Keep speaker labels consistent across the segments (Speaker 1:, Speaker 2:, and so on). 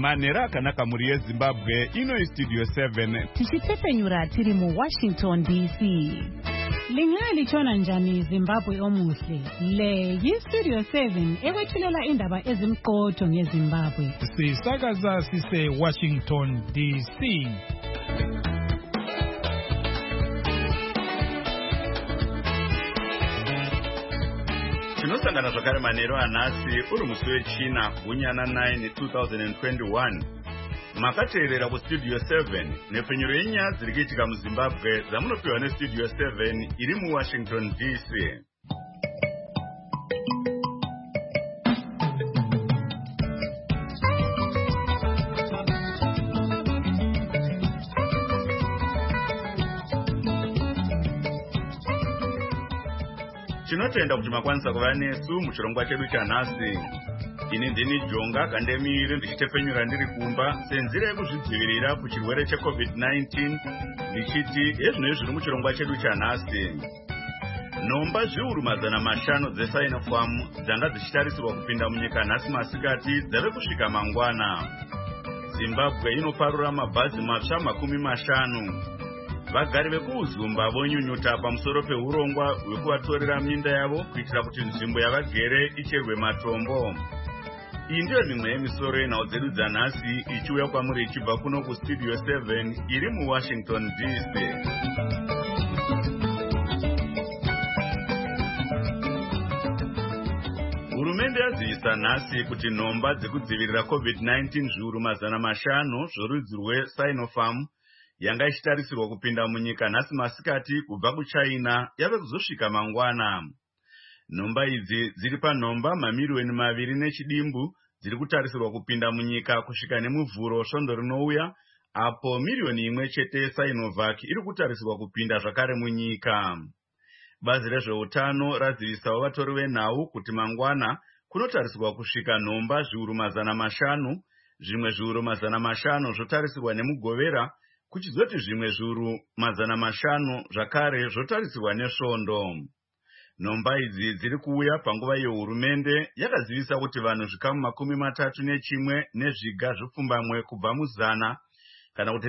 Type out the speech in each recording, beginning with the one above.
Speaker 1: Manera akanaka muri yeZimbabwe ino Studio 7
Speaker 2: tichitefenyura tiri mu Washington DC. Lingali chona njani Zimbabwe omuhle. Le yiStudio 7 ewethulela indaba ezimqotho ngeZimbabwe.
Speaker 3: Sisakaza sise Washington DC.
Speaker 1: Tinosangana zvakare manero anhasi uri musi wechina gunyana 9 2021. Makateerera kuStudio 7 nepfenyuro yenyaya dziri kuitika muZimbabwe dzamunopiwa neStudio 7 iri muWashington DC. Tinotenda kuti makwanisa kuva nesu muchirongwa chedu chanhasi. Ini ndini Jonga Kandemire ndichitefenyura ndiri kumba senzira yekuzvidzivirira kuchirwere cheCovid-19 ndichiti ezvinoi zviri muchirongwa chedu chanhasi. Nhomba zviuru mazana mashanu dzeSinopharm dzanga dzichitarisirwa kupinda munyika nhasi masikati dzave kusvika mangwana. Zimbabwe inoparura mabhazi matsva 50. Vagari vekuUzumba vonyunyuta pamusoro peurongwa hwekuvatorera minda yavo kuitira kuti nzvimbo yavagere icherwe matombo. Iyi ndiyo mimwe yemisoro yenhau dzedu dzanhasi ichiuya kwamuri ichibva kuno kuStudio 7 iri muWashington DC. Hurumende yazivisa nhasi kuti nhomba dzekudzivirira COVID-19 zviuru mazana mashanu zvorudzi rweSinopharm yanga ichitarisirwa kupinda munyika nhasi masikati kubva kuChina yave kuzosvika mangwana. Nhomba idzi dziri panhomba mamiliyoni 2 nechidimbu dziri kutarisirwa kupinda munyika kusvika nemuvhuro svondo rinouya, apo miliyoni 1 chete yeSinovac iri kutarisirwa kupinda zvakare munyika. Bazi rezveutano razivisawo vatori venhau kuti mangwana kunotarisirwa kusvika nhomba zviuru mazana mashanu, zvimwe zviuru mazana mashanu zvotarisirwa nemugovera, kuchizoti zvimwe zviuru mazana mashanu zvakare zvotarisirwa nesvondo. Nhomba idzi dziri kuuya panguva yehurumende yakazivisa kuti vanhu zvikamu 31 nezviga zvipfumbamwe kubva muzana kana kuti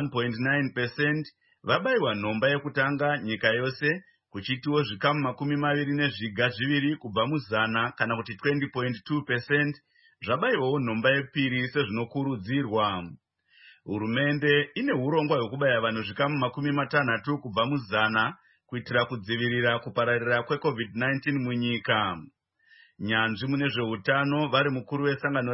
Speaker 1: 31.9% vabayiwa nhomba yekutanga nyika yose, kuchitiwo zvikamu 20 nezviga zviviri kubva muzana kana kuti 20.2% zvabayiwawo nhomba yepiri sezvinokurudzirwa. Hurumende ine urongwa hwekubaya vanhu zvikamu 60 kubva muzana kuitira kudzivirira kupararira kweCovid-19 munyika. Nyanzvi mune zveutano vari mukuru wesangano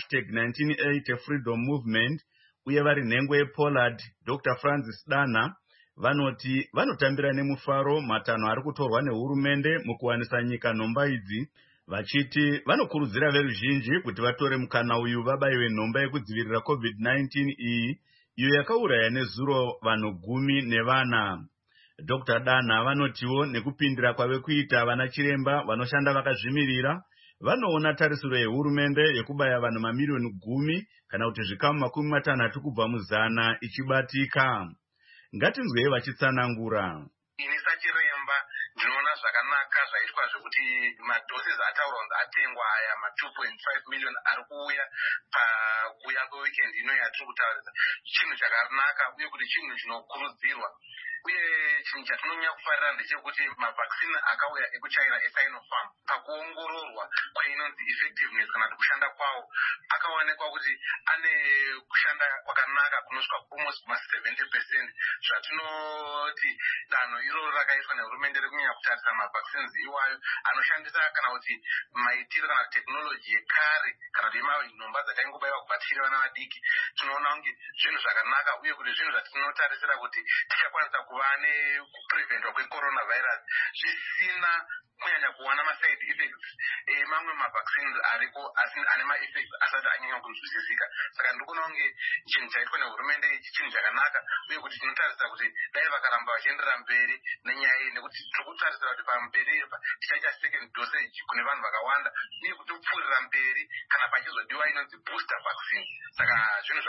Speaker 1: re#1980 Freedom Movement uye vari nhengo yePollard Dr. Francis Dana vanoti vanotambira nemufaro matanho ari kutorwa nehurumende mukuwanisa nyika nhomba idzi, vachiti vanokurudzira veruzhinji kuti vatore mukana uyu vabayiwe nhomba yekudzivirira COVID-19 iyi, iyo yakauraya nezuro vanhu 10 nevana. Dr. Dana vanotiwo nekupindira kwave kuita vana chiremba vanoshanda vakazvimirira, vanoona tarisiro yehurumende yekubaya vanhu mamiliyoni 10 kana kuti zvikamu 60 kubva muzana ichibatika. Ngatinzwei vachitsanangura.
Speaker 4: Ini sachiremba ndinoona zvakanaka zvaitwa zvekuti madoses ataurwa kuti atengwa aya 2.5 million ari kuuya pakuuya kweweekend ino yatiri kutaurisa, chinhu chakanaka uye kuti chinhu chinokurudzirwa. Uye chinhu chatinonyanya kufarira ndechekuti mavhaccine akauya ekuChina eSinopharm pakuongororwa kwainonzi effectiveness kana kuti kushanda kwawo akaonekwa kuti ane kushanda kwakanaka kunosvika almost 70%, zvatinoti danho iroro rakaitwa nehurumende rekunyanya kutarisa mavaccines iwayo anoshandisa kana kuti maitiro kana technology yekare kana kuti nhomba dzakaingobayiwa kubva tichiri vana vadiki. Tinoona kunge zvinhu zvakanaka uye kuti zvinhu zvatinotarisira kuti tichakwanisa kuva nekupreventwa kwecoronavirus zvisina kunyanya kuwana maside effects emamwe mavaccines ariko asi ane maeffects asati anyanya kunzwisisika. Saka ndikuona kunge chinhu chaitwa nehurumende ichi chinhu chakanaka uye kuti tinotarisira kuti dai vakaramba vachienderera mberi nenyaya iyi, nekuti tiri kutarisira kuti pamberi tichaita second dosage kune vanhu vakawanda uye kuti kupfuurira mberi kana pachizodiwa inonzi booster vaccine. Saka zvinhu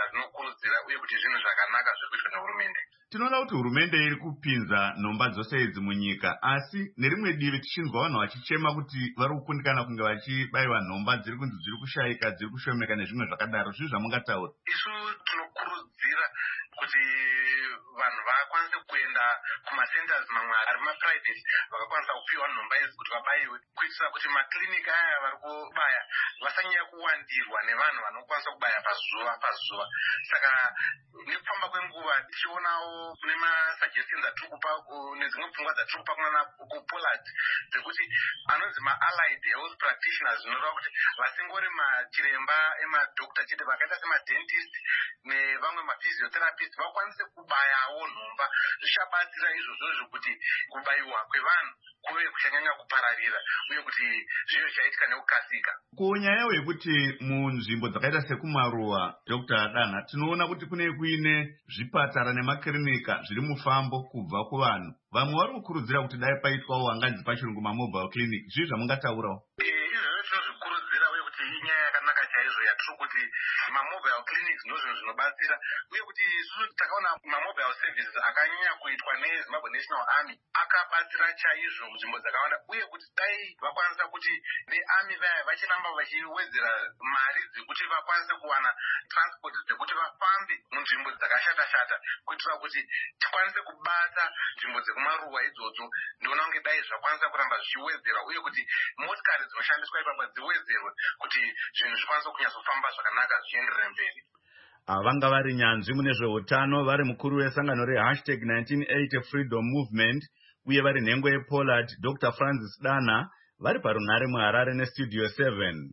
Speaker 4: zvatinokurudzira uye kuti zvinhu zvakanaka zviri kuitwa nehurumende.
Speaker 1: Tinoona kuti hurumende iri kupinza nhomba dzose idzi munyika, asi nerimwe divi tichinzwa vanhu vachichema kuti vari kukundikana kunge vachibayiwa nhomba dziri kunzi dziri kushaika, dziri kushomeka nezvimwe zvakadaro. Zvizvi zvamungataura?
Speaker 4: Isu tinokurudzira kuti vanhu vakwanise kuenda kumasenters mamwe ari maprivate vakakwanisa kupiwa nhomba idzi kuti vabayiwe, kuitira kuti makliniki aya vari kubaya vasanyanya kuwandirwa nevanhu vanokwanisa kubaya pazuva. Saka nekufamba kwenguva tichionawo nemasuggestions atiri kupa nedzimwe pfungwa dzatiri kupa kuPollard dzekuti anonzi ma-allied health practitioners, zvinoreva kuti vasingori machiremba emadokta chete, vakaita semadentist nevamwe maphysiotherapist vakwanise kubayawo nhomba. Zvichabatsira izvozvo kuti kubayiwa kwevanhu kuve kuchanyanya kupararira uye kuti zvive zvaitika nekukasika.
Speaker 1: Kunyayo yekuti munzvimbo dzakaita sekumaruwa, Dr. Dana, tinoona kuti kuine zvipatara nemakirinika zviri mufambo kubva kuvanhu. Vamwe vari kukurudzira kuti dai paitwawo hanganzi pachirungu mamobile clinic. Zvizvi zvamungataurawo?
Speaker 4: Izvozvo tinozvikurudzira uye kuti inyaya yakanaka chaizvo yatiri kuti mamobile clinics ndozvinhu zvinobatsira, uye kuti isusu takaona mamobile services akanyanya kuitwa neZimbabwe National Army akabatsira chaizvo munzvimbo dzakawanda, uye kuti dai vakwanisa kuti vearmy vaya vachiramba vachiwedzera mari dzekuti vakwanise kuwana transport dzekuti vafambe munzvimbo dzakashata-shata, kuitira kuti tikwanise kubata nzvimbo dzekumaruwa idzodzo. Ndinoona kunge dai zvakwanisa kuramba zvichiwedzerwa uye kuti motikari dzinoshandiswa ipapo dziwedzerwe kuti zvinhu zvikwanise kunyatsofamba zvakanaka zvienderere mberi.
Speaker 1: Vanga vari nyanzvi mune zveutano, vari mukuru wesangano re#1980 Freedom Movement uye vari nhengo yePollard, Dr. Francis Dana, vari parunhare muHarare neStudio 7.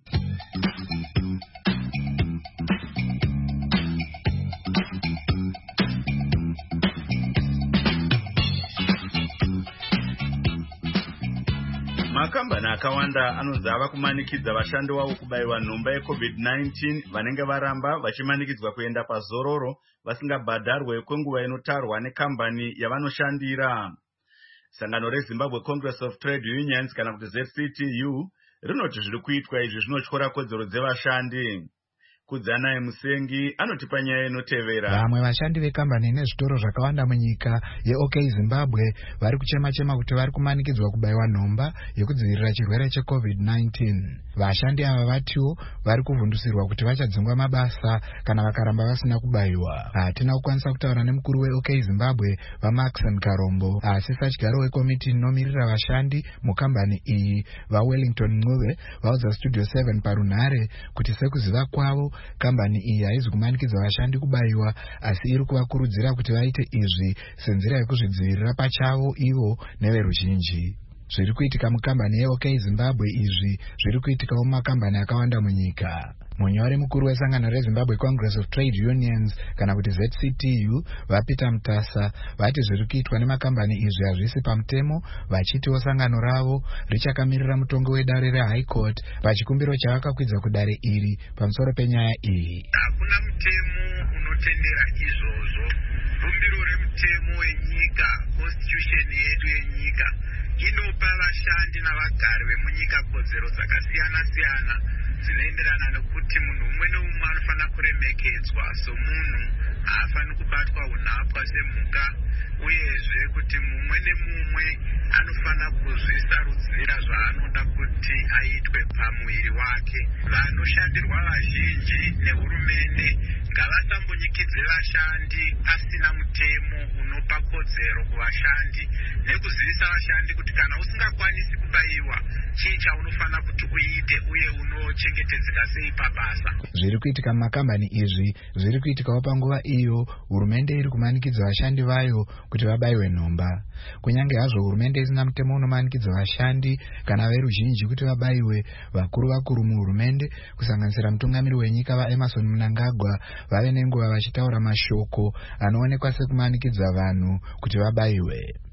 Speaker 1: Makambani akawanda anonzi ava kumanikidza vashandi wavo kubayiwa nhomba yeCovid-19 vanenge varamba vachimanikidzwa kuenda pazororo vasingabhadharwe kwenguva inotarwa nekambani yavanoshandira. Sangano reZimbabwe Congress of Trade Unions kana kuti ZCTU rinoti zviri kuitwa izvi zvinotyora kodzero dzevashandi. Kudzanaye Musengi anotipa nyaya inotevera.
Speaker 5: Vamwe vashandi vekambani nezvitoro zvakawanda munyika yeOK Zimbabwe vari kuchema kuti vari kumanikidzwa kubayiwa nhomba yekudzivirira chirwere cheCovid-19. Vashandi ava vatiwo vari kuvhundusirwa kuti vachadzingwa mabasa kana vakaramba vasina kubayiwa. Hatina kukwanisa kutaura nemukuru weOK Zimbabwe vaMaxon Karombo, asi sachigaro wekomiti inomirira vashandi mukambani iyi vaWellington Ncube vaudza Studio 7 parunhare kuti sekuziva kwavo kambani iyi haizi kumanikidza vashandi kubayiwa, asi iri kuvakurudzira kuti vaite izvi senzira yekuzvidzivirira pachavo ivo neveruzhinji. Zviri kuitika mukambani yeOK Zimbabwe izvi zviri kuitikawo mumakambani akawanda munyika. Munyori mukuru wesangano reZimbabwe Congress of Trade Unions kana kuti ZCTU vaPeter Mutasa vati zviri kuitwa nemakambani izvi hazvisi pamutemo, vachitiwo sangano ravo richakamirira mutongo wedare reHigh Court pachikumbiro chavakakwidza kudare iri pamusoro penyaya iyi.
Speaker 6: Hakuna mutemo unotendera izvozvo. Bumbiro remutemo wenyika, constitution yedu yenyika, inopa vashandi navagari vemunyika kodzero dzakasiyana-siyana dzinoenderana nekuti munhu umwe neumwe anofanira kuremekedzwa somunhu, haafani kubatwa unhapwa semhuka, uyezve kuti mumwe nemumwe anofanira kuzvisarudzira zvaanoda kuti aitwe pamuviri wake. Vanoshandirwa vazhinji nehurumende ngavasambonyikidze vashandi pasina mutemo unopa kodzero kuvashandi nekuzivisa vashandi kuti kana usingakwanisi kubayiwa chii chaunofanira kuti uite uye unochengetedzeka sei pabasa.
Speaker 5: Zviri kuitika mumakambani izvi zviri kuitikawo panguva iyo hurumende iri kumanikidza vashandi vayo kuti vabayiwe nhomba. Kunyange hazvo hurumende isina mutemo unomanikidza vashandi kana veruzhinji kuti vabayiwe, vakuru muhurumende kusanganisira mutungamiri wenyika vaEmerson Mnangagwa vave nenguva vachitaura mashoko anoonekwa sekumanikidza vanhu kuti vabayiwe.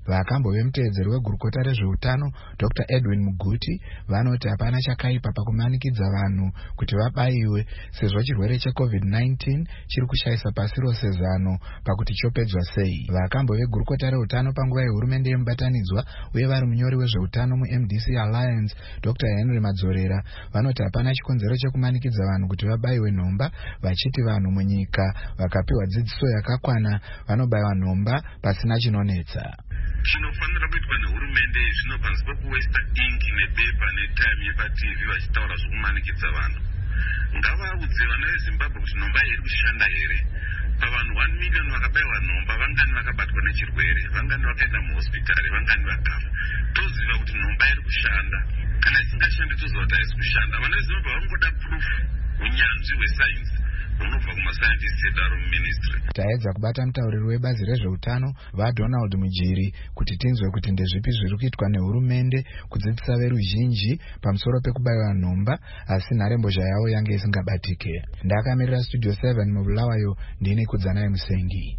Speaker 5: Vakambove muteedzeri wegurukota rezveutano Dr. Edwin Muguti vanoti hapana chakaipa pakumanikidza vanhu kuti vabaiwe sezvo chirwere cheCovid-19 chiri kushayisa pasi rose zano pakuti chopedzwa sei. Vakambove gurukota reutano panguva yehurumende yemubatanidzwa uye vari munyori wezveutano muMDC Alliance Dr. Henry Madzorera vanoti hapana chikonzero chekumanikidza vanhu kuti vabaiwe nhomba, vachiti vanhu munyika vakapiwa dzidziso yakakwana vanobayiwa nhomba pasina chinonetsa.
Speaker 6: Zvinofanira kuitwa nehurumende zvino pansi pekuwesta ingi nepepa netime yepaTV vachitaura zvokumanikidza vanhu. Ngavaudze vana veZimbabwe kuti nhomba iri kushanda here. Pavanhu 1 million vakabayiwa nhomba, vangani vakabatwa nechirwere, vangani vakaenda muhospitari, vangani vakafa. Toziva kuti nhomba iri kushanda. Kana isingashandi toziva kuti haisi kushanda. Vana veZimbabwe vangoda proof, unyanzvi hwesainzi unobva kumascientists edu ari muministry.
Speaker 5: Taedza kubata mutauriri webazi rezveutano vaDonald Mujiri kuti tinzwe kuti ndezvipi zviri kuitwa nehurumende kudzidzisa veruzhinji pamusoro pekubayiwa nhomba, asi nharembozha yavo yange isingabatike. Ndakamirira Studio 7 muBulawayo, ndini Kudzanai Musengi.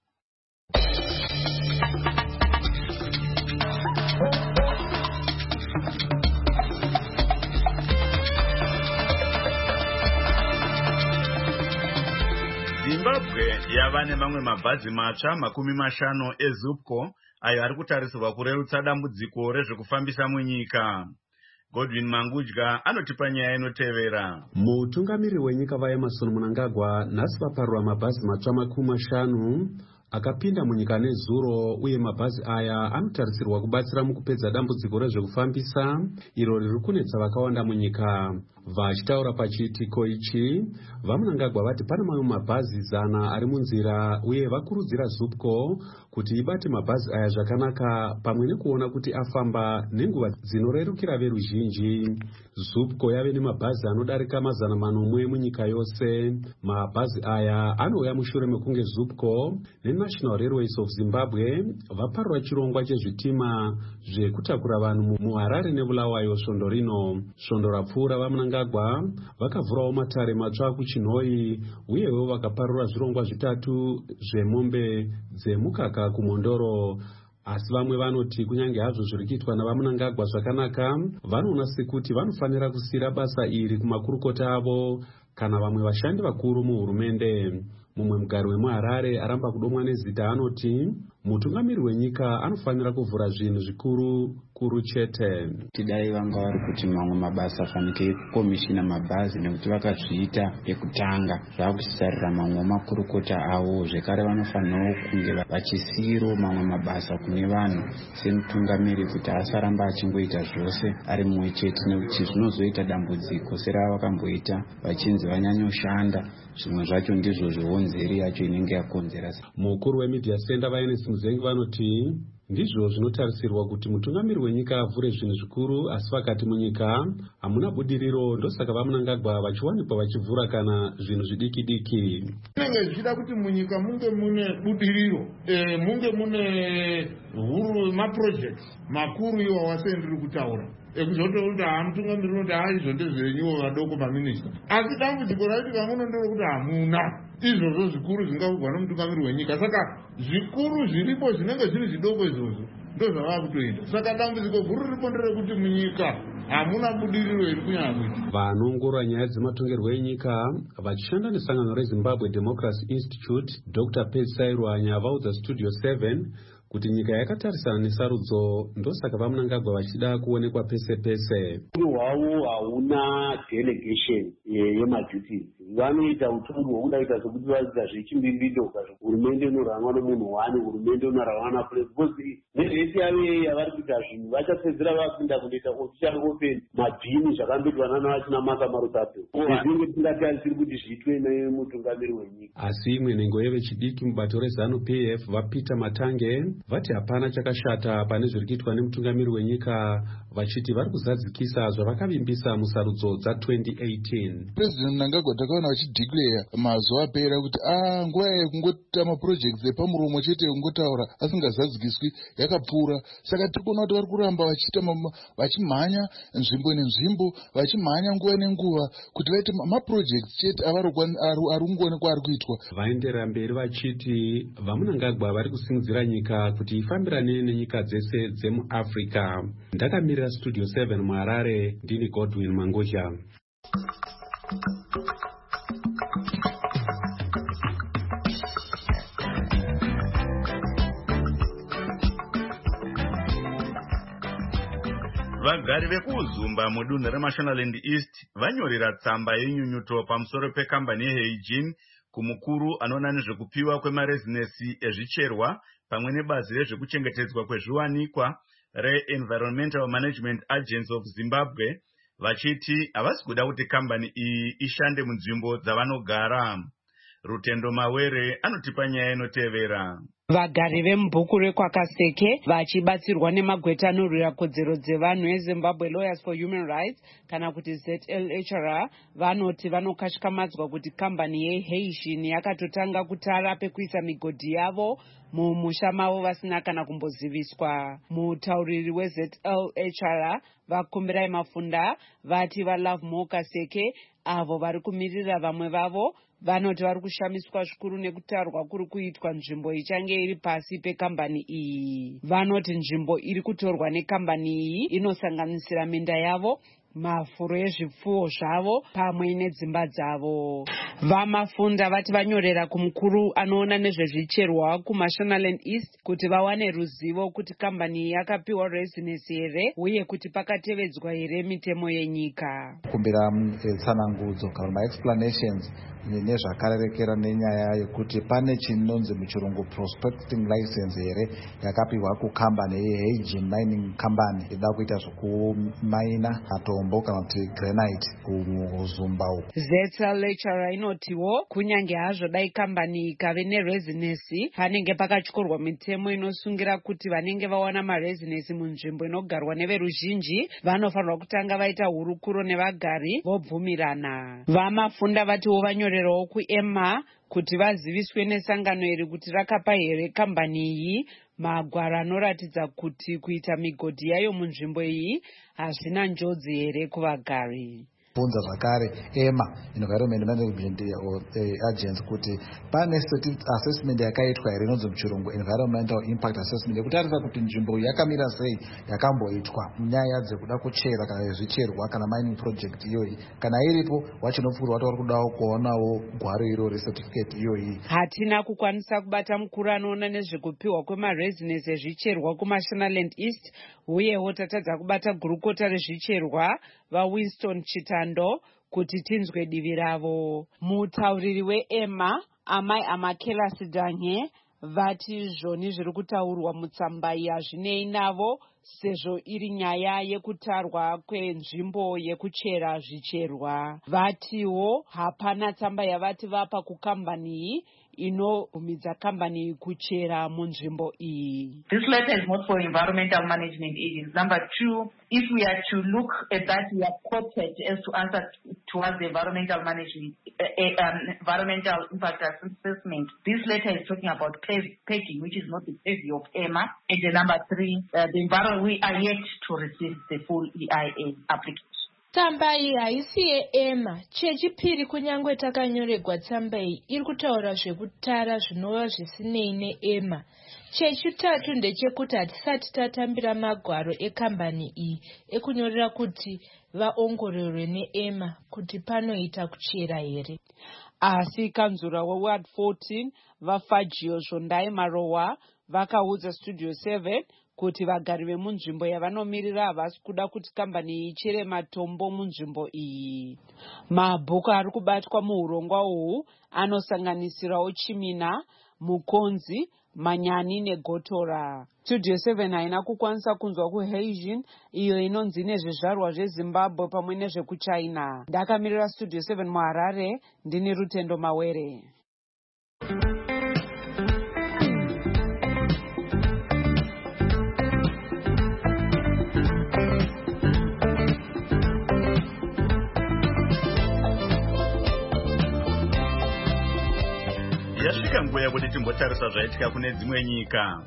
Speaker 1: Zimbabwe yava nemamwe mabhazi matsva 50 eZupco ayo ari kutarisirwa kurerutsa dambudziko rezvekufambisa munyika. Godwin Mangudya anotipa nyaya inotevera.
Speaker 7: Mutungamiri wenyika vaEmmerson Mnangagwa nhasi vaparura mabhazi matsva 50 akapinda munyika nezuro, uye mabhazi aya anotarisirwa kubatsira mukupedza dambudziko rezvekufambisa iro riri kunetsa vakawanda munyika. Vachitaura pachiitiko ichi, vaMnangagwa vati pana mamwe mabhazi 100 ari munzira, uye vakurudzira Zupco kuti ibate mabhazi aya zvakanaka pamwe nekuona kuti afamba nenguva dzinorerukira veruzhinji. Zupco yave nemabhazi anodarika 400 munyika yose. Mabhazi aya anouya mushure mekunge Zupco neNational Railways of Zimbabwe vaparura chirongwa chezvitima zvekutakura vanhu muHarare neBulawayo svondo rino. Svondo rapfuura vaMnangagwa vakavhurawo matare matsva kuChinhoyi, uyewo vakaparura zvirongwa 3 zvemombe dzemukaka kuMondoro. Asi vamwe vanoti kunyange hazvo zviri kuitwa navaMnangagwa zvakanaka, vanoona sekuti vanofanira kusiyira basa iri kumakurukota avo kana vamwe vashandi vakuru muhurumende. Mumwe mugari wemuHarare aramba kudomwa nezita anoti mutungamiri wenyika anofanira kuvhura zvinhu zvikuru chete.
Speaker 8: Tidai vanga vari kuti mamwe mabasa afanike kukomishina mabhazi nekuti vakazviita ekutanga, zvakusarira mamwe makurukota avo. Zvekare vanofanirawo kunge vachisiyiro mamwe mabasa kune vanhu semutungamiri kuti asaramba achingoita zvose ari mumwe chete, nekuti zvinozoita dambudziko seravakakamboita vachinzi vanyanyoshanda, zvimwe zvacho ndizvo zvionzeri yacho inenge yakonzera.
Speaker 7: Mukuru wemedia center vaEnesi Muzengi vanoti ndizvo zvinotarisirwa kuti mutungamiri wenyika avhure zvinhu zvikuru, asi vakati munyika hamuna budiriro, ndosaka vaMnangagwa vachiwanikwa vachivhura kana zvinhu zvidiki-diki.
Speaker 9: Zvinenge zvichida kuti munyika munge mune budiriro, munge mune huru maprojects makuru iwo wasendiri kutaura ekuzototi hamutungamiri unoti izvo ndezvenyuwo vadoko paminista, asi dambudziko raitika muno nderekuti hamuna izvozvo zvikuru zvingavugwa nomutungamiri wenyika. Saka zvikuru zviripo zvinenge zviri zvidoko izvozvo ndozvava kutoita. Saka dambudziko guru riripo nderekuti munyika hamuna budiriro iri kunyanya kuita.
Speaker 7: Vanoongorora nyaya dzematongerwo enyika vachishanda nesangano reZimbabwe Democracy Institute, Dr. Pet Sairwanya vaudza Studio 7 kuti nyika yakatarisana nesarudzo, ndosaka vaMnangagwa vachida kuonekwa pese pese.
Speaker 10: Hwavo hauna delegation yemaduties, vanoita utongi hwokuda kuita sokuti vaita zvechimbimbito. Hurumende inorangwa nomunhu wani, hurumende inorangwa napurezidensi. Nezvese yave yavari kuita zvinhu vachapedzera vapinda kunoita official open mabhini zvakamboitwa navachina Martha Marutape. Zvinenge tisingatarisiri kuti zviitwe nemutungamiri wenyika.
Speaker 7: Asi imwe nhengo yevechidiki mubato reZanu PF vaPeter Matange vati hapana chakashata pane zviri kuitwa nemutungamiri wenyika, vachiti vari kuzadzikisa zvavakavimbisa musarudzo dza2018.
Speaker 11: President Mnangagwa takaona vachideclare mazuva apera kuti nguva yekungota maprojects epamuromo chete kungotaura asingazadzikiswi yakapfuura. Saka tikuona kuti vari kuramba vachiita vachimhanya nzvimbo nenzvimbo, vachimhanya nguva nenguva kuti vaite maprojects chete avari kungoonekwa ari kuitwa.
Speaker 7: Vaenderera mberi vachiti vaMnangagwa vari kusimudzira nyika inoita kuti ifambirane nenyika dzese dzemuAfrica. Ndakamirira Studio 7 muHarare, ndini Godwin Mangozha.
Speaker 1: Vagari vekuzumba mudunhu reMashonaland East vanyorera tsamba yenyunyuto pamusoro pekambani yeHeijin kumukuru anoona nezvekupiwa kwemarezinesi ezvicherwa pamwe nebazi rezvekuchengetedzwa kwezviwanikwa reEnvironmental Management Agency of Zimbabwe, vachiti havasi kuda kuti kambani iyi ishande munzvimbo dzavanogara. Rutendo Mawere anotipa nyaya inotevera.
Speaker 12: Vagari vemubhuku rekwakaseke vachibatsirwa nemagweta anorwira kodzero dzevanhu eZimbabwe Lawyers for Human Rights kana kuti ZLHR vanoti vanokashikamadzwa kuti kambani yeHeijin yakatotanga kutara pekuisa migodhi yavo mumusha mavo vasina kana kumboziviswa. Mutauriri weZLHR vakumbirai Mafunda vati vaLove More Kaseke avo vari kumirira vamwe vavo vanoti vari kushamiswa zvikuru nekutarwa kuri kuitwa nzvimbo ichange iri pasi pekambani iyi. Vanoti nzvimbo iri kutorwa nekambani iyi inosanganisira minda yavo, mafuro ezvipfuwo zvavo pamwe nedzimba dzavo. VaMafunda vati vanyorera kumukuru anoona nezvezvicherwa kuMashonaland East kuti vawane ruzivo kuti kambani iyi yakapiwa rezinesi here uye kuti pakatevedzwa here mitemo yenyika.
Speaker 13: Kumbira tsanangudzo kana maexplanations nezvakarerekera nenyaya yekuti pane chinonzi muchirungu prospecting license here yakapiwa kukambani yeHeijin Mining Company ida kuita zvekumaina matombo kana kuti granite kumuzumba uku.
Speaker 12: ZLHR inotiwo kunyange hazvo dai kambani ikave nerezinesi panenge pakatyorwa mitemo inosungira kuti vanenge vawana marezinesi munzvimbo inogarwa neveruzhinji vanofanirwa kutanga vaita hurukuro nevagari vobvumirana. VaMafunda vatiwo vanyorerawo kuEMA kuti vaziviswe nesangano iri kuti rakapa here kambani iyi magwaro anoratidza kuti kuita migodhi yayo munzvimbo iyi hazvina njodzi here kuvagari.
Speaker 13: Bunza zvakare EMA Environment Management Agency kuti pane assessment yakaitwa here inonzi muchirungu Environmental Impact Assessment yekutarisa kuti nzvimbo yakamira sei yakamboitwa nyaya dzekuda kuchera kana zvicherwa kana mining project iyoyi. Kana iripo wachinopfuura wati vari kudawo kuonawo gwaro iro recertificate iyoyi.
Speaker 12: Hatina kukwanisa kubata mukuru anoona nezvekupiwa kwemarezinesi ezvicherwa kuMashonaland East uyewo tatadza kubata gurukota rezvicherwa vaWinston Chitando kuti tinzwe divi ravo. Mutauriri weEMA Amai Amakela Sidange vati zvoni zviri kutaurwa mutsamba iyi hazvinei navo sezvo iri nyaya yekutarwa kwenzvimbo yekuchera zvicherwa. Vatiwo hapana tsamba yavati vapa kukambani iyi inobvumidza kambani kuchera munzvimbo iyi.
Speaker 14: This letter is not for environmental management agents. Number two, if we are to look at that, we are quoted as to answer towards the environmental management, environmental impact assessment. This letter is talking about pegging, which is not the purview of EMA. And the number three, we are yet to receive the full EIA application.
Speaker 15: Tsamba iyi haisi yeEMA. Chechipiri kunyangwe takanyorerwa tsamba iyi iri kutaura zvekutara zvinova zvisinei neEMA. Chechitatu ndechekuti hatisati tatambira magwaro ekambani iyi ekunyorera kuti vaongororwe neEMA kuti panoita kuchera here.
Speaker 12: Asi kanzura weWard 14 vaFagio Zvondai Marowa vakaudza Studio 7 kuti vagari vemunzvimbo yavanomirira havasi kuda kuti kambani iyi ichere matombo munzvimbo iyi. Mabhuku ari kubatwa muurongwa uhu anosanganisirawo Chimina, Mukonzi, Manyani neGotora. Studio 7 haina kukwanisa kunzwa kuHeijin iyo inonzi nezvezvarwa zveZimbabwe pamwe nezvekuChina. Ndakamirira Studio 7 muHarare, ndini Rutendo Mawere.
Speaker 1: Yasvika nguva yakuti timbotarisa zvaitika kune dzimwe nyika.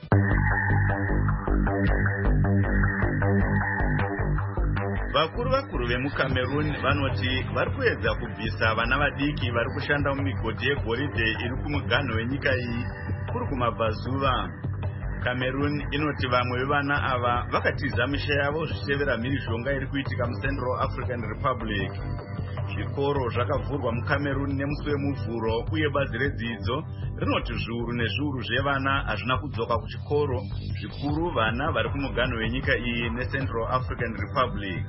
Speaker 1: Vakuru vemuCameroon vanoti vari kuedza kubvisa vana vadiki vari kushanda mumigodhi yegoridhe iri kumuganho wenyika iyi kuri kumabvazuva. Cameroon inoti vamwe vevana ava vakatiza misha yavo zvichitevera mhirizhonga iri kuitika muCentral African Republic. Zvikoro zvakavhurwa muCameroon nemusi wemuvhuro uye bazi redzidzo rinoti zviuru nezviuru zvevana hazvina kudzoka kuchikoro, zvikuru vana vari kumuganho wenyika iyi neCentral African Republic.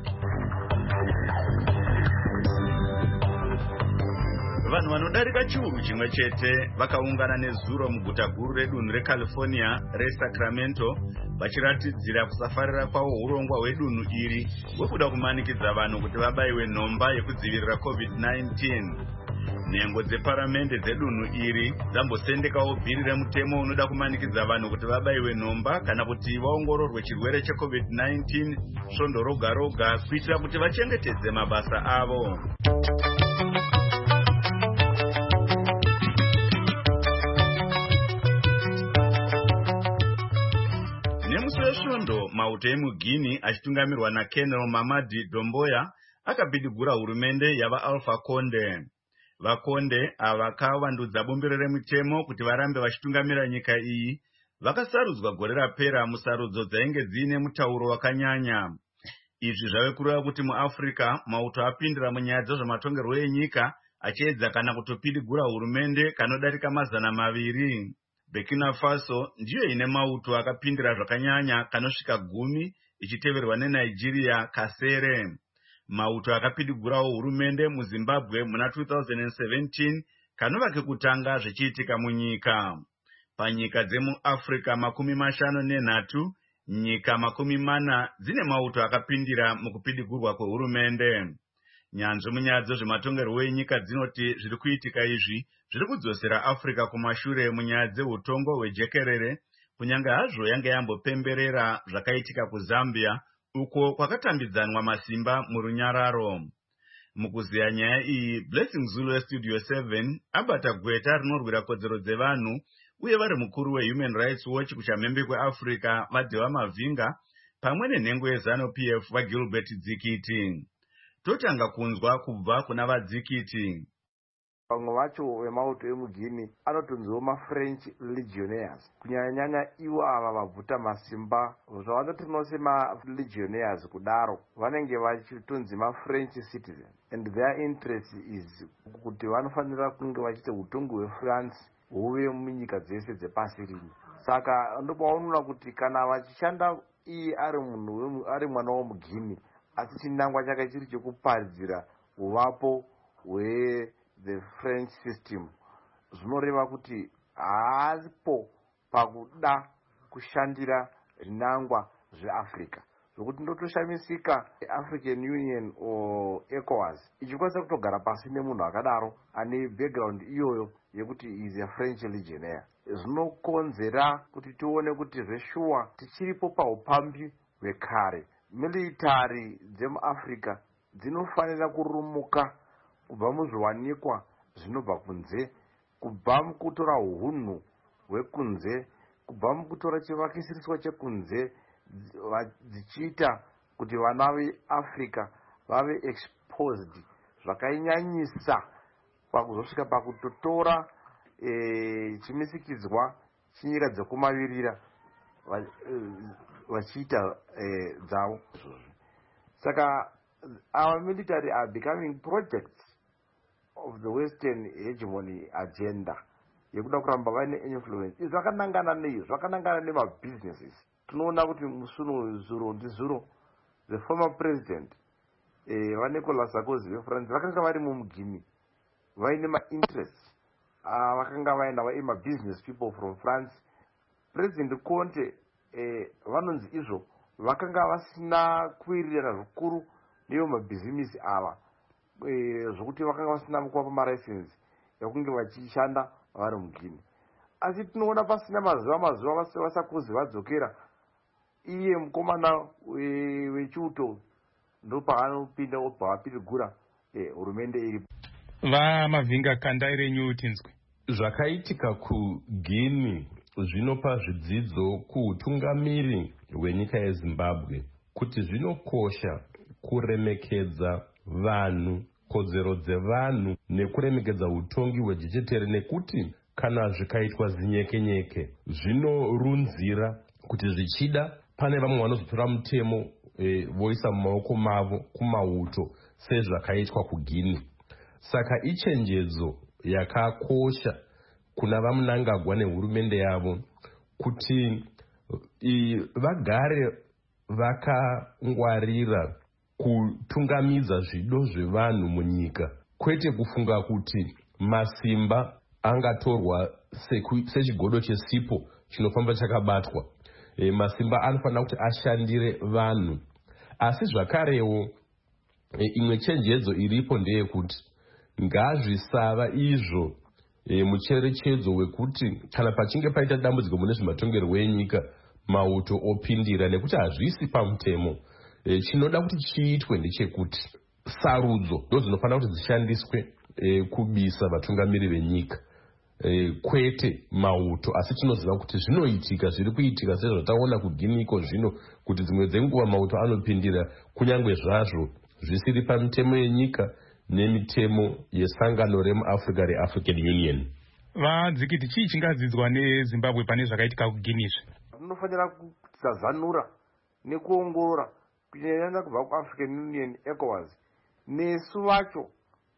Speaker 1: Vanhu vanodarika chiuru chimwe chete vakaungana nezuro muguta guru redunhu reCalifornia reSacramento vachiratidzira kusafarira kwavo urongwa hwedunhu iri hwekuda kumanikidza vanhu kuti vabaiwe nhomba yekudzivirira COVID-19. Nhengo dzeparamende dzedunhu iri dzambosendekawo bhiri remutemo unoda kumanikidza vanhu kuti vabaiwe nhomba kana kuti vaongororwe chirwere cheCovid-19 svondo roga roga kuitira kuti vachengetedze mabasa avo. Nemusi wesvondo mauto emuGuinea achitungamirwa naColonel Mamadi Doumbouya akapidigura hurumende yavaAlpha Conde. VaConde ava vakavandudza bumbiro remutemo kuti varambe vachitungamira nyika iyi vakasarudzwa gore rapera musarudzo dzainge dziine mutauro wakanyanya. Izvi zvave kureva kuti muAfrica mauto apindira munyaya dzezvematongerwo enyika achiedza kana kutopidigura hurumende kanodarika 200. Burkina Faso ndiyo ine mauto akapindira zvakanyanya kanosvika 10 ichiteverwa neNigeria kasere. Mauto akapidigurawo hurumende muZimbabwe muna 2017 kanova kekutanga zvichiitika munyika. Panyika dzemuAfrica 53 nyika 40 dzine mauto akapindira mukupidigurwa kwehurumende. Nyanzvi munyaya dzezvematongerwo enyika dzinoti zviri kuitika izvi zviri kudzosera Africa kumashure munyaya dzeutongo hwejekerere, kunyange hazvo yange yambopemberera zvakaitika kuZambia uko kwakatambidzanwa masimba murunyararo. Mukuziya nyaya iyi, Blessing Zulu weStudio 7 abata gweta rinorwira kodzero dzevanhu uye vari mukuru weHuman Rights Watch kuchamhembe kweAfrica Madhewa Mavhinga pamwe nenhengo yeZANU-PF vaGilbert Dzikiti. Totanga kunzwa kubva kuna vaDzikiti.
Speaker 16: Vamwe vacho vemauto emuGuinea anotonziwo maFrench legionnaires, kunyanya ivo ava vabvuta masimba zvavanoti nose malegionnaires kudaro vanenge vachitonzi maFrench citizen, and their interest is kuti vanofanira kunge vachite utongi hweFrance huve munyika dzese dzepasi rino. Saka ndopaunoona kuti kana vachishanda iye ari mwana wemuGuinea asi chinangwa chake chiri chekuparidzira uvapo the French system, zvinoreva kuti haasipo pakuda kushandira rinangwa zveAfrica, zvokuti ndotoshamisika African Union or ECOWAS ichikwanisa kutogara pasi nemunhu akadaro ane background iyoyo yekuti is a French legionnaire. Zvinokonzera kuti tione kuti zveshuwa tichiripo paupambi hwekare. Military dzemuAfrica dzinofanira kurumuka kubva muzviwanikwa zvinobva kunze, kubva mukutora hunhu hwekunze, kubva mukutora chivakisiriswa chekunze, dzichiita kuti vana veAfrica vave exposed zvakainyanyisa pakuzosvika pakutotora chimisikidzwa chinyika dzekumavirira vachiita dzavo. Saka our military are becoming projects of the Western hegemony agenda yekuda kuramba vaine influence. Izvi zvakanangana nei? Zvakanangana nemabusinesses. Tinoona kuti Zuro, the former president vaNicolas Sarkozy veFrance vakanga vari muGuinea vaine mainterests vakanga vaenda business people from France. President Conte vanonzi izvo vakanga vasina kuwirirana zvikuru neyo mabhizimisi ava zvokuti vakanga vasina kuwapa malicense ekunge vachishanda vari muGuinea. Asi tinoona pasina mazuva vaSarkozy vadzokera, iye mukomana wechiuto ndo paanopinda obva vapidigura hurumende iri.
Speaker 3: VaMavhinga kandai renyu tinzwe.
Speaker 17: Zvakaitika kuGuinea zvinopa zvidzidzo kuutungamiri hwenyika yeZimbabwe kuti zvinokosha kuremekedza vanhu, kodzero dzevanhu nekuremekedza utongi hwejechetere, nekuti kana zvikaitwa zinyekenyeke zvinorunzira kuti zvichida pane vamwe vanozotora mutemo voisa mumaoko mavo kumauto sezvakaitwa kuGuinea. Saka ichenjedzo yakakosha kuna vaMnangagwa nehurumende yavo kuti vagare vakangwarira kutungamidza zvido zvevanhu munyika, kwete kufunga kuti masimba angatorwa sechigodo chesipo chinofamba chakabatwa. Masimba anofanira kuti ashandire vanhu. Asi zvakarewo imwe chenjedzo iripo ndeyekuti ngazvisava izvo mucherechedzo wekuti kana pachinge paita dambudziko mune zvematongerwo enyika mauto opindira, nekuti hazvisi pamutemo. Chinoda kuti chiitwe ndechekuti sarudzo ndozvinofanira kuti dzishandiswe kubisa vatungamiri venyika, kwete mauto. Asi tinoziva kuti zvinoitika, zviri kuitika sezvataona kuGuinea zvino, kuti dzimwe dzenguva mauto anopindira kunyange zvazvo zvisiri pamitemo yenyika nemitemo yesangano remuAfrica reAfrican Union.
Speaker 3: Vadzikiti chii chingadzidzwa neZimbabwe pane zvakaitika kuGuinea?
Speaker 16: Tinofanira kutazanura nekuongorora kunyanya kubva kuAfrican Union, ECOWAS nesu vacho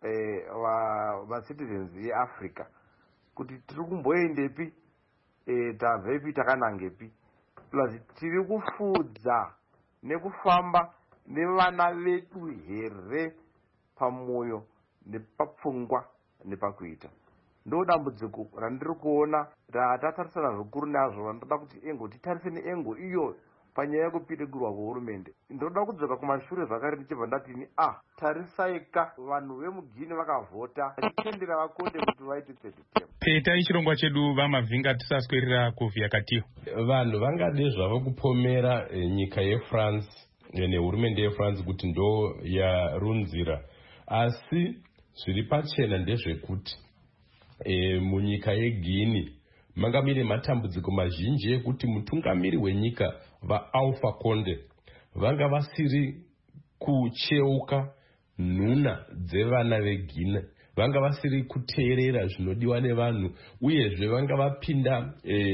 Speaker 16: vacitizens yeAfrica kuti tiri kumboendepi, tabvepi, takanangepi, plus tiri kufudza nekufamba nevana vedu here pamwoyo nepapfungwa nepakuita. Ndo dambudziko randiri kuona ratatarisana zvikuru nazvo, vandoda kuti engo titarise neengo iyo panyaya yekupidigurwa kwehurumende. Ndoda kudzoka kumashure zvakare ndichibva ndatini tarisaika vanhu vemuGuinea vakavhota vachitendera vakonde kuti vaite third term.
Speaker 3: Peta chirongwa chedu vamavhinga tisaswerera kuvhiya katiyo.
Speaker 17: Vanhu vangade zvavo kupomera nyika yeFrance nehurumende yeFrance kuti ndo yarunzira, asi zviri pachena ndezvekuti munyika yeGuinea manga mine matambudziko mazhinji ekuti mutungamiri wenyika vaAlpha Conde vanga vasiri kucheuka nhuna dzevana veGuinea, vanga vasiri kuteerera zvinodiwa nevanhu, uyezve vanga vapinda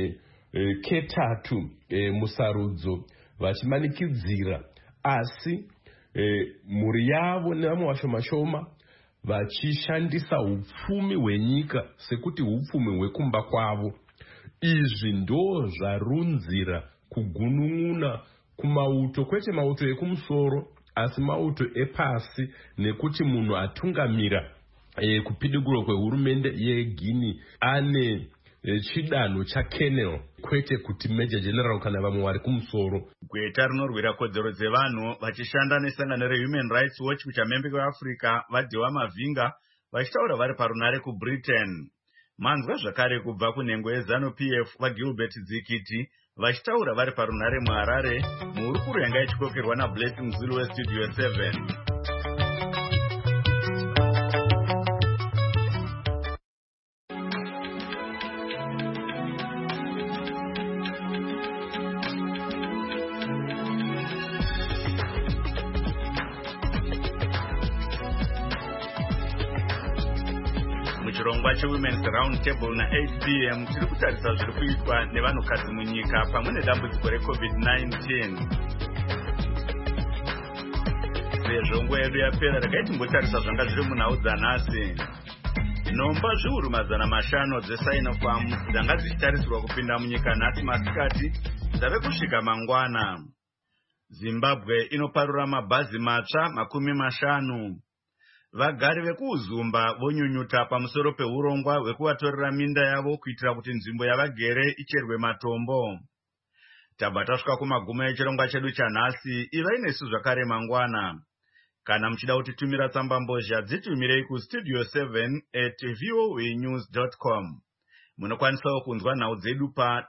Speaker 17: ketatu musarudzo vachimanikidzira, asi mhuri yavo nevamwe vashoma vachishandisa upfumi hwenyika sekuti upfumi hwekumba kwavo. Izvi ndo zvarunzira kugunun'una kumauto, kwete mauto ekumusoro asi mauto epasi, nekuti munhu atungamira kupidigurwa kwehurumende yeGuinea ane chidanho chaKenel, kwete kuti Major General kana vamwe vari kumusoro.
Speaker 1: Gweta rinorwira kodzero dzevanhu vachishanda nesangano reHuman Rights Watch kuchamhembe kweAfrica vadhiwa mavhinga vachitaura vari parunare kuBritain. Manzwa zvakare kubva kunhengo yeZANU-PF vaGilbert Dzikiti vachitaura vari parunare muHarare muhurukuro yanga ichikokerwa naBlessing Zulu weStudio 7. Chirongwa cheWomen's Round Table na8 PM tiri kutarisa zviri kuitwa nevanhukadzi munyika pamwe nedambudziko reCovid-19. Sezvo nguva yedu yapera regai timbotarisa zvanga zviri munhau dzanhasi. Nhomba zviuru 500 dzeSinopharm dzanga dzichitarisirwa kupinda munyika nhasi masikati dzave kusvika mangwana. Zimbabwe inoparura mabhazi matsva 50. Vagari vekuUzumba vonyunyuta pamusoro peurongwa hwekuvatorera minda yavo kuitira kuti nzvimbo yavagere icherwe matombo. Tabva tasvika kumagumo echirongwa chedu chanhasi. Ivai nesu zvakare mangwana. Kana muchida kutitumira tsamba mbozha dzitumirei kustudio 7@voanews.com. Munokwanisawo kunzwa nhau dzedu pa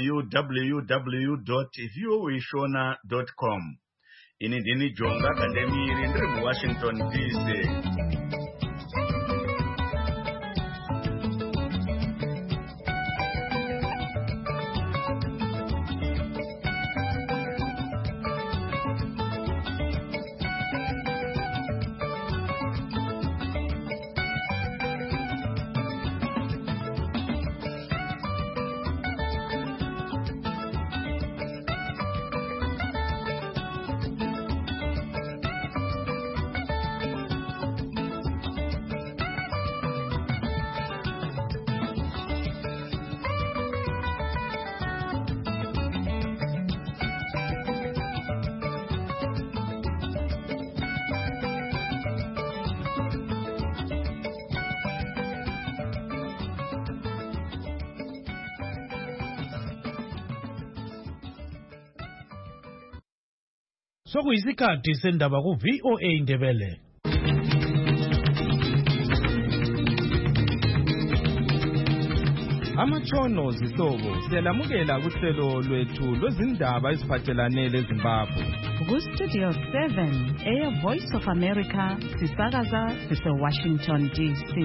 Speaker 1: www.voashona.com. Ini ndini Jonga Kandemiri ndiri muWashington DC.
Speaker 18: Sokuyisikhathi sendaba ku VOA Indebele. Amatshono zihlobo siyalamukela kuhlelo lwethu lwezindaba eziphathelane leZimbabwe.
Speaker 2: Ku-Studio 7 Voice of America sisakaza sise-Washington DC.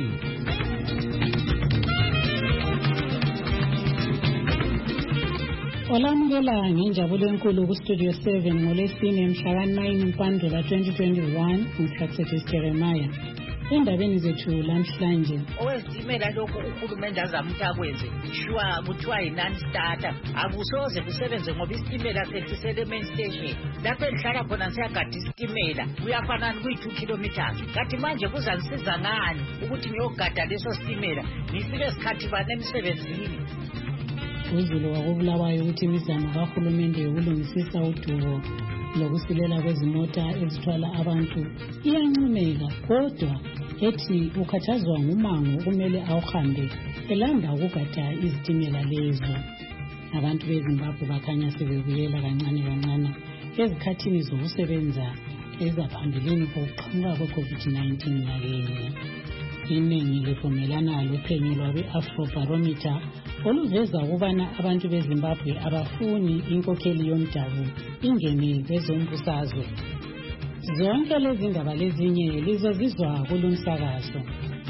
Speaker 2: Olamukela ngenjabulo enkulu ku-Studio 7 ngolesine mhla ka-9 Mpandula 2021 ngithathele Jeremiah. Endabeni zethu lamhlanje
Speaker 19: owezitimela lokhu uhulumende azamuthi akwenze shwa kuthiwa yi-non-starter akusoze kusebenze ngoba isitimela sesisele main station lapho endihlala khona siyagada isitimela kuyafanana kuyi-2 kilometers kanti manje kuzanisiza ngani ukuthi ngiyogada leso sitimela ngifike sikhathi bani emsebenzini.
Speaker 2: Uzulu wakubulawayo ukuthi imizamo kahulumende yokulungisisa udubo lokusilela kwezimota ezithwala abantu iyancomeka, kodwa ethi ukhathazwa ngumango okumele awuhambe elanda ukugada izitimela lezo. Abantu beZimbabwe bakhanya sebebuyela kancane kancane ezikhathini zokusebenza ezaphambilini kokuqhamuka kwe-COVID-19 ngakenye. Iningi livumelana lophenyo lwabe-Afrobarometer oluveza ukubana abantu beZimbabwe abafuni inkokheli yomdabu ingene kwezombusazwe. Zonke lezi ndaba lezinye lizozizwa kulomsakazo.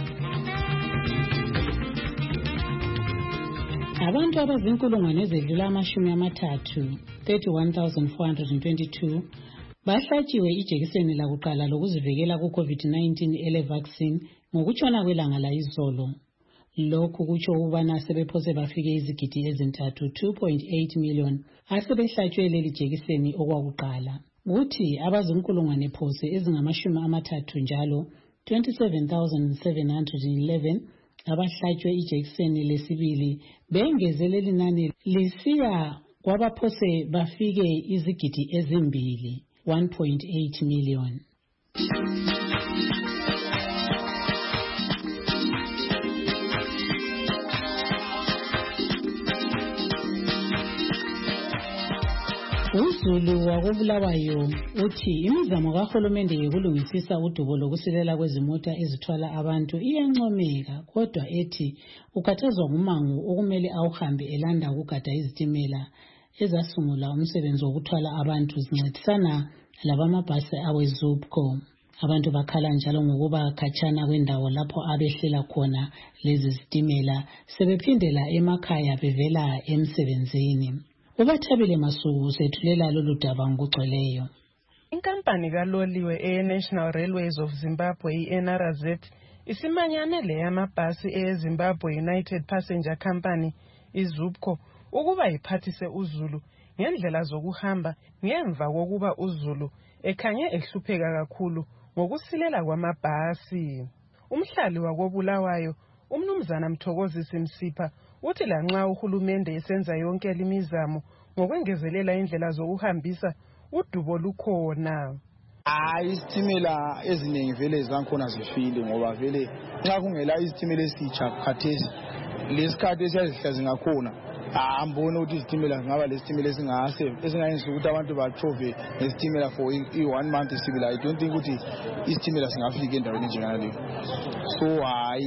Speaker 2: Abantu abazinkulungwane ezedlula 30, 31,422 bahlatshiwe ijekiseni lakuqala lokuzivikela ku-COVID-19 ele-vaccine ngokutshona kwelanga layizolo. Lokhu kutsho ukubana sebephose bafike izigidi ezintathu 2.8 million asebehlatshwe leli jekiseni okwakuqala. Kuthi abazinkulungwane phose ezingama-30 njalo 27,711 abahlatshwe ijekiseni lesibili bengezeleli nani lisiya kwabaphose bafike izigidi ezimbili 1.8 million. Uzulu wakubulawayo uthi imizamo kahulumende yokulungisisa udubo lokusilela kwezimota ezithwala abantu iyancomeka, kodwa ethi ukhathazwa ngumango okumele awuhambe elanda ukugada izitimela ezasungula umsebenzi wokuthwala abantu zincedisana labamabhasi aweZUPCO. Abantu bakhala njalo ngokuba khatshana kwendawo lapho abehlela khona lezi zitimela sebephindela emakhaya bevela emsebenzini. Ubathabile Masuku sethulela lolu daba ngokugcweleyo.
Speaker 20: Inkampani kaloliwe e-National Railways of Zimbabwe i-NRZ isimanyane leyamabhasi e-Zimbabwe United Passenger Company iZUPCO ukuba iphathise uZulu ngendlela zokuhamba ngemva kokuba uZulu ekhanye ehlupheka kakhulu ngokusilela kwamabhasi. Umhlali wakobulawayo uMnumzana Mthokozisi Msipha uthi lanxa uhulumende esenza yonke limizamo ngokwengezelela indlela zokuhambisa udubo lukhona.
Speaker 21: Isitimela eziningi vele zankhona zifile ngoba vele nxa kungela isitimela esitsha khathesi lesikhathi esiyazihla zingakhona ambona ukuthi izitimela zingaba lesitimela esingayenza ukuthi abantu bachove nesitimela for i-1 month sibili. I don't think ukuthi isitimela singafika endaweni enjengaleyo. So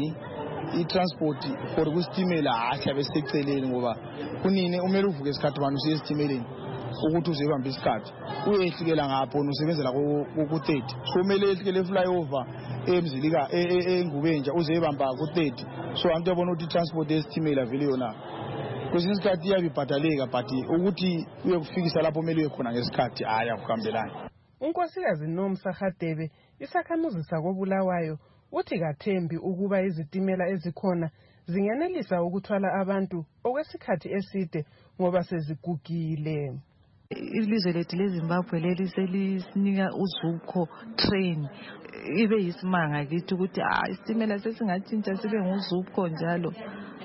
Speaker 21: i-transport for kusitimela ahlabe seceleni ngoba kunini umele uvuke isikhathi abantu usiye esitimeleni ukuthi uzebamba isikhathi uyehlikela ngapho usebenzela ku-30 so umele ehlikele flyover emzilika engubenja uzebamba ku-30 so abantu yabona ukuthi i-transport yesitimela vele yona kwesinye isikhathi iyabibhadaleka but ukuthi uyekufikisa lapho umele uyekhona ngesikhathi akuhambelani.
Speaker 20: Unkosikazi Nomsa Hadebe isakhamuzi sakobulawayo uthi kathembi ukuba izitimela ezikhona zingenelisa ukuthwala abantu okwesikhathi eside ngoba sezigugile.
Speaker 22: Ilizwe lethu leZimbabwe leli selisinika uZUPCO train ibe yisimanga kithi ukuthi isitimela sesingatshintsha sibe nguZUPCO njalo.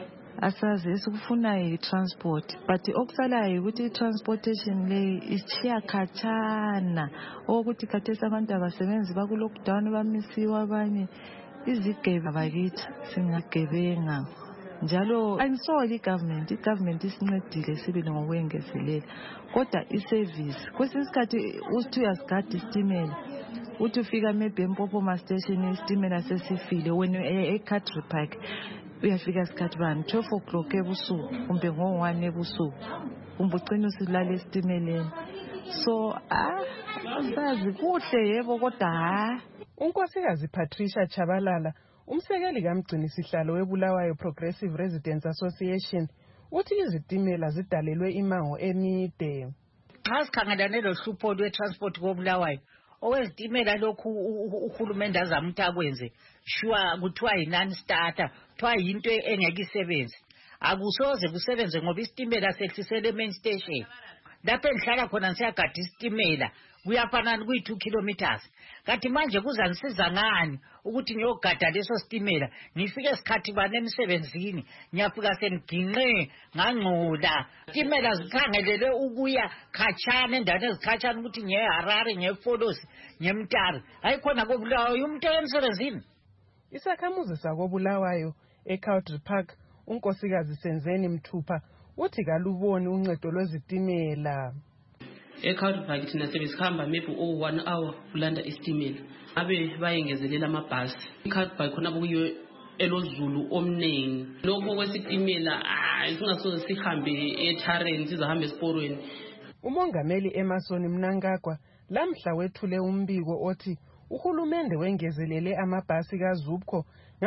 Speaker 22: Asazi esikufuna i-transport but okusalayo ukuthi i-transportation le ishiya khatshana ukuthi khathesi abantu abasebenzi baku-lockdown bamisiwe abanye izigebenga bakithi singagebenga njalo angisoli igovernment isincedile sibili ngokwengezelela kodwa iservice kwesinye isikhathi uthi uyasigada isitimela uthi ufika maybe eMpopoma station isitimela sesifile wena eCountry Park uyafika isikhathi bani 12 o'clock ebusuku kumbe ngo-1 ebusuku kumbe ugcina usilala esitimeleni so asazi kuhle yebo kodwa
Speaker 20: unkosikazi Patricia Chabalala umsekeli kamgcinisihlalo weBulawayo Progressive Residents Association uthi izitimela zidalelwe imango emide.
Speaker 19: Xa sikhangelane lohlupho lwe-transport koBulawayo owezitimela lokhu uhulumende azama ukuthi akwenze sure kuthiwa yi-non-starter kuthiwa yinto engeke isebenze akusoze kusebenze ngoba isitimela sehlisele main station lapho engihlala khona ngisiyagada isitimela kuyafana kuyi-2 kilometers kanti manje kuzangisiza ngani ukuthi ngiyogada leso sitimela ngifike isikhathi bani emsebenzini ngiyafika sengiginqe ngangcola isitimela zikhangelele ukuya khatshana endaweni ezikhatshana ukuthi ngiye-Harare ngiye-Folosi ngiye-Mtare hayi khona koBulawayo umuntu emsebenzini.
Speaker 20: Isakhamuzi sakoBulawayo eCountry Park unkosikazi Senzeni Mthupha uthi kaluboni uncedo lwezitimela.
Speaker 4: eCountry Park thina sebesikhamba maybe 1 hour ulanda isitimela abe bayengezelela amabhasi. eCountry Park khona kuyiyo elozulu omningi lokho kwesitimela singasoze sihambe eTarrant sizahambe esiporweni.
Speaker 20: Umongameli Emerson Mnangagwa lamhla wethule umbiko othi uhulumende wengezelele amabhasi kaZUPCO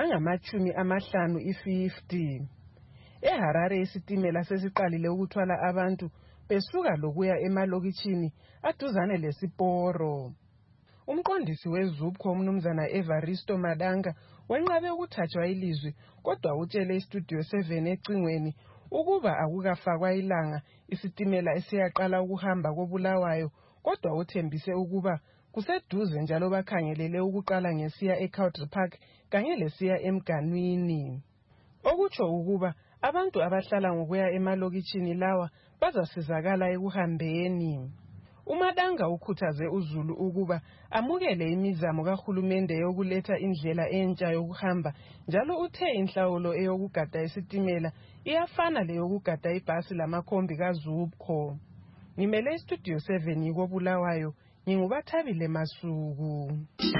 Speaker 20: ngangama-50. eHarare isitimela sesiqalile ukuthwala abantu besuka lokuya emalokitshini aduzane lesiporo. Umqondisi weZUPCO umnumzana Evaristo Madanga wenqabe ukuthathwa ilizwi kodwa utshele iStudio 7 ecingweni ukuba akukafakwa ilanga isitimela esiyaqala ukuhamba koBulawayo kodwa uthembise ukuba kuseduze njalo bakhangelele ukuqala ngesiya eCountry Park kanye lesiya eMganwini. Okutsho ukuba abantu abahlala ngokuya emalokitshini lawa bazasizakala ekuhambeni. uMadanga ukhuthaze uZulu ukuba amukele imizamo kahulumende yokuletha indlela entsha yokuhamba njalo uthe inhlawulo eyokugada isitimela iyafana leyokugada ibhasi lamakhombi kaZUPCO. Ngimele iStudio 7 koBulawayo ngingubathabile Masuku.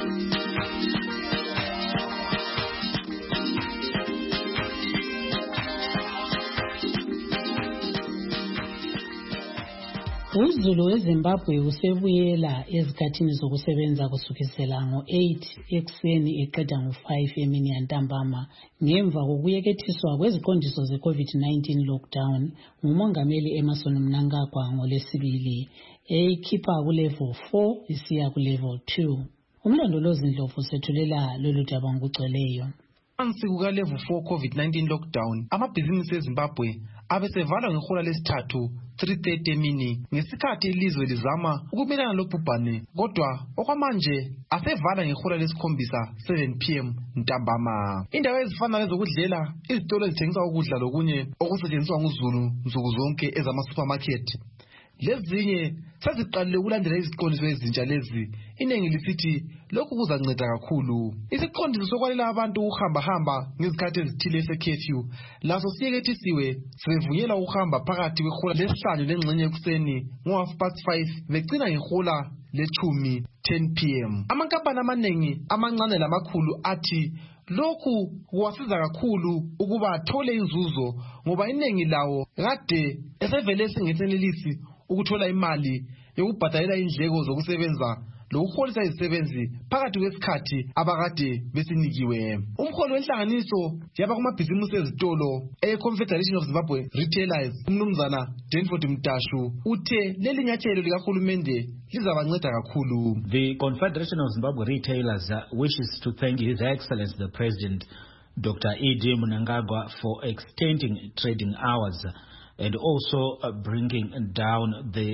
Speaker 2: UZulu weZimbabwe usebuyela ezikhathini zokusebenza kusukisela ngo-8 ekuseni eqeda ngo-5 emini yantambama ngemva kokuyekethiswa kweziqondiso ze-COVID-19 lockdown ngumongameli Emerson Mnangagwa ngoLwesibili eyikhipha ku-level 4 isiya ku-level 2. Umlondolozi Ndlovu sethulela lolu daba ngokugcweleyo.
Speaker 6: Phansi kuka-level 4 COVID-19 lockdown amabhizinisi eZimbabwe abesevalwa ngehola lesithathu 3:30 emini ngesikhathi ilizwe lizama ukumelana lobhubhane kodwa okwamanje asevala ngehola lesikhombisa 7 PM ntambama. Indawo ezifana lezokudlela, izitolo ezithengisa ukudla lokunye okusetshenziswa nguZulu nsuku zonke ezama-supermarket lezinye seziqalile ukulandela iziqondiso ezintsha lezi. Iningi lisithi lokhu kuzanceda kakhulu. Isiqondiso sokwalela abantu ukuhamba ngezikhathi ezithile ese-curfew laso siyekethisiwe sebevunyelwa ukuhamba phakathi kwehola lesihlanu lengxenye ekuseni ngo-5:30 begcina ngehola le-10 10 PM. Amankampani amaningi amancane lamakhulu athi lokhu kuwasiza kakhulu ukuba athole inzuzo ngoba iningi lawo kade esevele singesenelisi ukuthola imali yokubhadalela indleko zokusebenza lokuholisa izisebenzi phakathi kwesikhathi abakade besinikiwe. Umholi wenhlanganiso yaba kumabhizinisi ezitolo e-Confederation of Zimbabwe Retailers umnumzana Denford Mtashu uthe leli nyathelo likahulumende lizabanceda kakhulu.
Speaker 23: The Confederation of Zimbabwe Retailers wishes to thank His Excellency the President Dr. E.D. Mnangagwa for extending trading hours and also bringing down the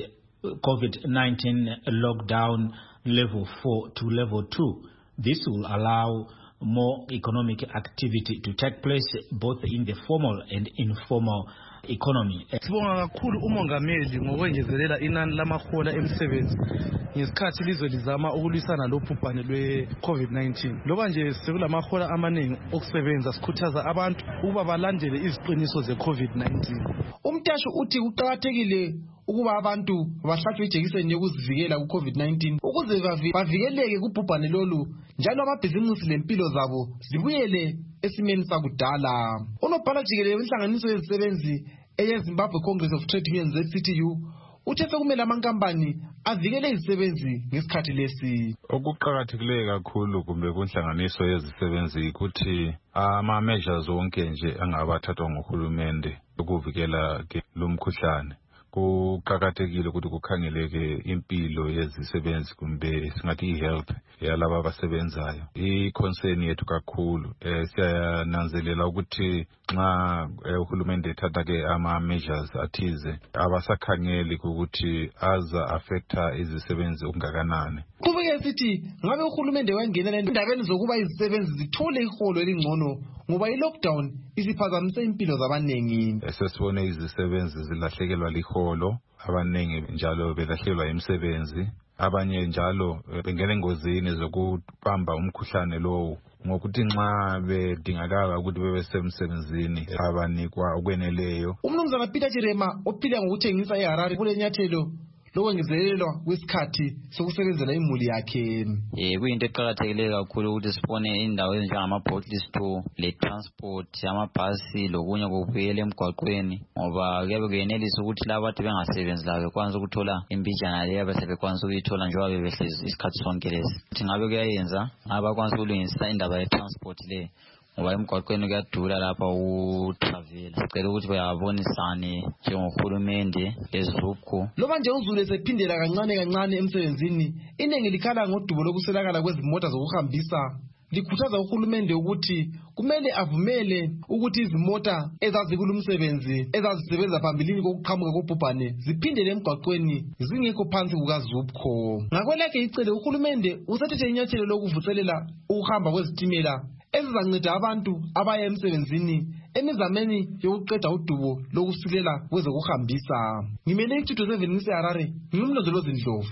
Speaker 23: COVID-19 lockdown level 4 to level 2. This will allow more economic activity to take place both in the formal and informal economy.
Speaker 5: Sibonga kakhulu umongameli ngokwengezelela inani lamahola emsebenzi ngesikhathi ilizwe lizama ukulwisana lobhubhane lwe-COVID-19. Loba nje sekulamahola amaningi okusebenza, sikhuthaza abantu ukuba balandele iziqiniso ze-COVID-19.
Speaker 6: Umtasho uthi kuqakathekile ukuba abantu bahlatshwe ijekiseni yokuzivikela ku-COVID-19 ukuze bavikeleke kubhubhane lolu, njalo amabhizimusi lempilo zabo zibuyele esimeni sakudala. Unobhala jikelele wenhlanganiso yezisebenzi eyeZimbabwe Congress of Trade Unions ZCTU uthe sekumele amankampani avikele izisebenzi ngesikhathi lesi.
Speaker 8: Okuqakathekileyo kakhulu kumbe kunhlanganiso yezisebenzi ukuthi ama-measures wonke nje angabathathwa nguhulumende ukuvikela lo mkhuhlane. Kuqakathekile ukuthi kukhangeleke impilo yezisebenzi kumbe singathi i-health yalaba abasebenzayo. I-concern yethu kakhulu siyananzelela ukuthi nxa uhulumende ethatha-ke ama-measures athize abasakhangeli ukuthi aza affecta izisebenzi okungakanani.
Speaker 6: Qhubeke sithi ngabe uhulumende wangenela endabeni zokuba izisebenzi zithole iholo elingcono ngoba i-lockdown isiphazamise impilo zabanengi.
Speaker 8: Sesibone izisebenzi zilahlekelwa liholo, abanengi njalo belahlekelwa imisebenzi, abanye njalo bengena engozini zokubamba umkhuhlane lowo ngokuthi nxa bedingakala ukuthi bebe semsebenzini abanikwa okweneleyo.
Speaker 6: Umnumzana Peter Chirema ophila ngokuthengisa eHarare kule nyathelo lokwengezelelwa kwesikhathi sokusebenzela imuli yakhe.
Speaker 9: Kuyinto eqakathekileyo kakhulu ukuthi sibone indawo ezinjengama-bottle store le-transport amabhasi lokunye kubuyela emgwaqweni, ngoba kuyabe kuyenelisa ukuthi labo bathi bengasebenzi labo bekwanisa ukuthola imbijana leyo besebekwanisa ukuyithola njengoba bebehlezi isikhathi sonke lesi. Ukuthi ngabe kuyayenza ngabe bakwanisa ukulungisa indaba ye-transport leyo ngoba emgwaqweni kuyadula lapha utravela. Sicela ukuthi bayabonisane njengohulumende lezizubhu.
Speaker 6: Loba nje uzulu esephindela kancane emsebenzini, iningi likhala ngodubo lokuswelakala kwezimota zokuhambisa. Likhuthaza uhulumende ukuthi kumele avumele ukuthi izimota ezazikulumsebenzi ezazisebenza phambilini kokuqhamuka kobhubhane ziphindele emgwaqweni zingekho phansi kukazubkho. Ngakwelakhe icele uhulumende usethethe inyathelo lokuvuselela ukuhamba kwezitimela ezizanceda abantu abaya emsebenzini emizameni yokuqeda udubo lokusilela kwezokuhambisa. Ngimele iTuto 7 ngiseHarare, ngimlondolozi Ndlovu.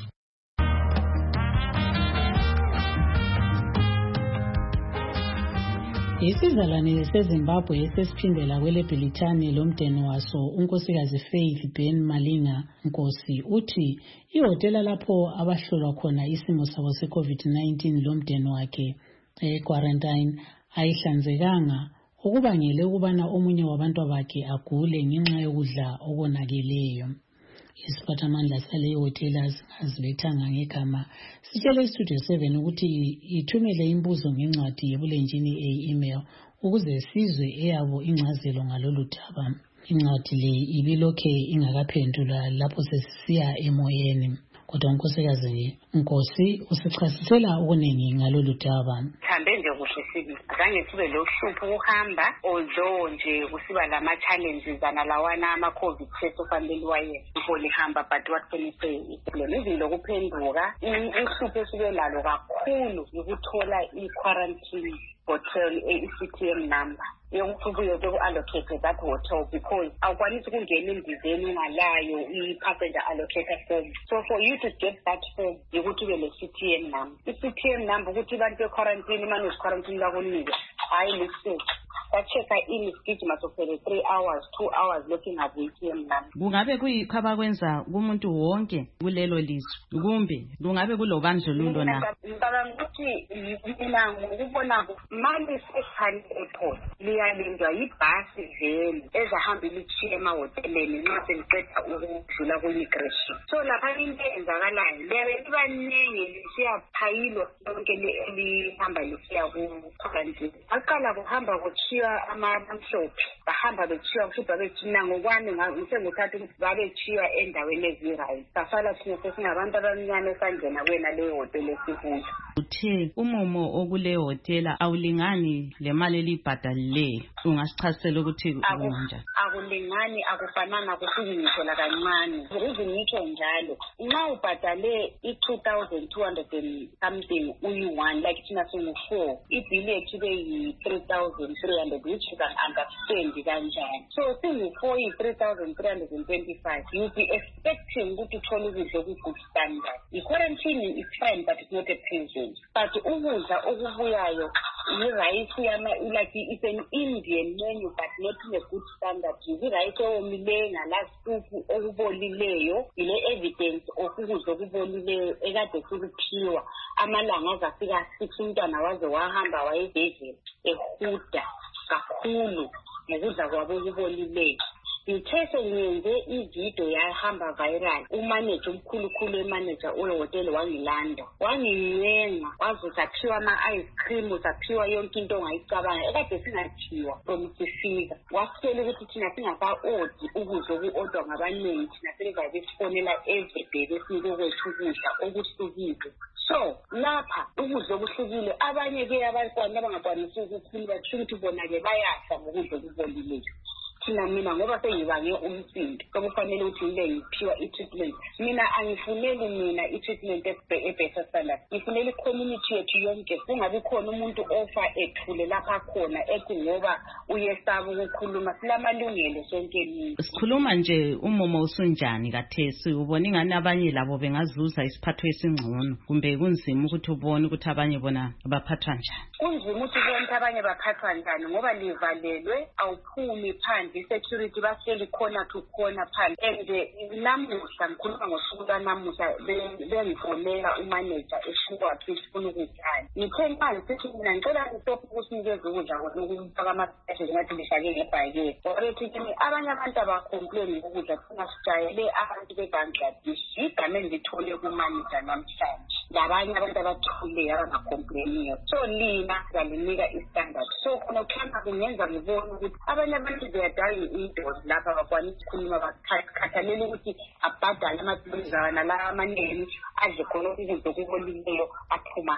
Speaker 2: Isizalwane seZimbabwe esesiphindela kweleBrithani lomndeni waso unkosikazi Faith Ben Malinga Nkosi uthi ihotela lapho abahlolwa khona isimo sabo se-COVID-19 lomndeni wakhe quarantine ayihlanzekanga, okubangele ukubana omunye wabantu bakhe agule ngenxa yokudla okonakeleyo. Isiphathamandla saleyo hotela singazibethanga ngegama sitshele iStudio 7 ukuthi ithumele imbuzo ngencwadi yebulenjini e-email ukuze sizwe eyabo incazelo ngalolu daba. Incwadi le ibilokhe ingakaphendulwa lapho sesisiya emoyeni. Kodwa unkosikazi Nkosi usichasisela okuningi ngalolu daba.
Speaker 24: Sihambe nje kuhle sibi. Azange sibe lokuhlupha ukuhamba, although nje kusiba lama-challenges analawana ama-COVID test ofanele wayenza. Ngifole hamba but wakuqiniseke. Izinto lokuphenduka, uhlupho esibe lalo kakhulu ukuthola i-quarantine hotel i-CTM number. Yokuthi ku-allocate that hotel because awukwanisi ukungena endizeni ungalayo i-passenger allocator form. So for you to get that form, ukuthi ube le-CTM number. I-CTM number ukuthi abantu be-quarantine, manage quarantine bakunike. Hayi listen. Bacheka isigijima sokuphele 3 hours, 2 hours looking at the-CTM number.
Speaker 25: Kungabe kuyikhaba kwenza kumuntu wonke kulelo lizwe kumbe kungabe kulobandlululo na?
Speaker 24: Ngicabanga ukuthi mina ngokubona manje sekhani airport liyalindwa yibhasi vele ezahamba ilitshiye emahoteleni nxa seliqeda ukudlula ku-immigration. So lapha into eyenzakalayo liyabe libaningi lisiyaphayilwa lonke elihamba lisiya ku-quarantine. Aqala kuhamba kutshiwa amamhlophe bahamba bethiwa kushuba bethina ngokwami ngisenguthatha ukuthi babethiwa endaweni ezirayi sasala thina sesingabantu abamnyama esangena kwena leyo hotela esikuyo.
Speaker 25: Uthe umumo okule hotela awulingani le mali elibhadalileyo. okay ungasichazela ukuthi kunjani?
Speaker 24: Akulingani, akufanana, kufiki ngitho la kancane. Ukuze ngitsho njalo, nxa ubhadale i-2,200 and something uyi-1 like thina singu-4, ibhili yethu ibe yi-3,300, which you can understand kanjani. So singu-4 yi-3,325, you'll be expecting ukuthi uthole ukudla oku-good standard. I-quarantine is fine, but it's not a prison. But ukudla okubuyayo i-rice like it's an Indian menu, but not in a good standard. I-rice ewomile ngalasupu okubolileyo, ile evidence okukudla okubolileyo ekade sikuphiwa amalanga azafika 6 umntwana waze wahamba wayebhedlela ehuda kakhulu ngokudla kwabo okubolileyo. Ngithe sengiyenze ividiyo yahamba viral, umanager umkhulukhulu emanager oyehoteli wangilanda, wangincenga, waze saphiwa ama-ice cream, saphiwa yonke into ongayicabanga ekade singathiwa from sifika. Wasitshela ukuthi thina singaka-odi ukudla oku-odwa ngabaningi, thina sebezabe sifonela everyday besinike kwethu ukudla okuhlukile. So lapha ukudla okuhlukile, abanye-ke abantwana abangakwanisi ukukhulu bathisho ukuthi bona-ke bayafa ngokudla okubolileyo. Thina mina ngoba sengibange umsindo okufanele ukuthi ngibe ngiphiwa i-treatment, mina angifuneli mina i-treatment e-better standard, ngifunela i-community yethu yonke, kungabi khona umuntu ofa ethule lapha khona ethi ngoba uyesaba ukukhuluma. Silamalungelo sonke mina.
Speaker 25: Sikhuluma nje umomo usunjani kathesi, ubona ingani abanye labo bengazuza isiphatho esingcono, kumbe kunzima ukuthi ubone ukuthi abanye bona baphathwa njani?
Speaker 24: Kunzima ukuthi ubone abanye baphathwa njani ngoba livalelwe, awuphumi phandle, i-security bahleli khona to khona phandle. And namuhla ngikhuluma ngosuku lwanamuhla bengifonela umanager eshuwa ukuthi sifuna ukuthani. Ngithe manje sithi mina ngicela ngistophe ukusinikeza ukudla okufaka ama-special ngathi ngishake ngebhayikeni. Wabethi kimi abanye abantu abacomplain ukudla thina sijayele abantu be-Bangladesh, igama engithole kumanager namhlanje. Labanye abantu abathule abangacomplainiyo. So lina ngalinika i-standard. So khona ukhamba kungenza ngibone ukuthi abanye abantu beyadala i-indoors lapha bakwanisa ukukhuluma bakhathalele ukuthi abhadale amaphilizana nala amaneni adle khona ukudla okubolileyo aphuma.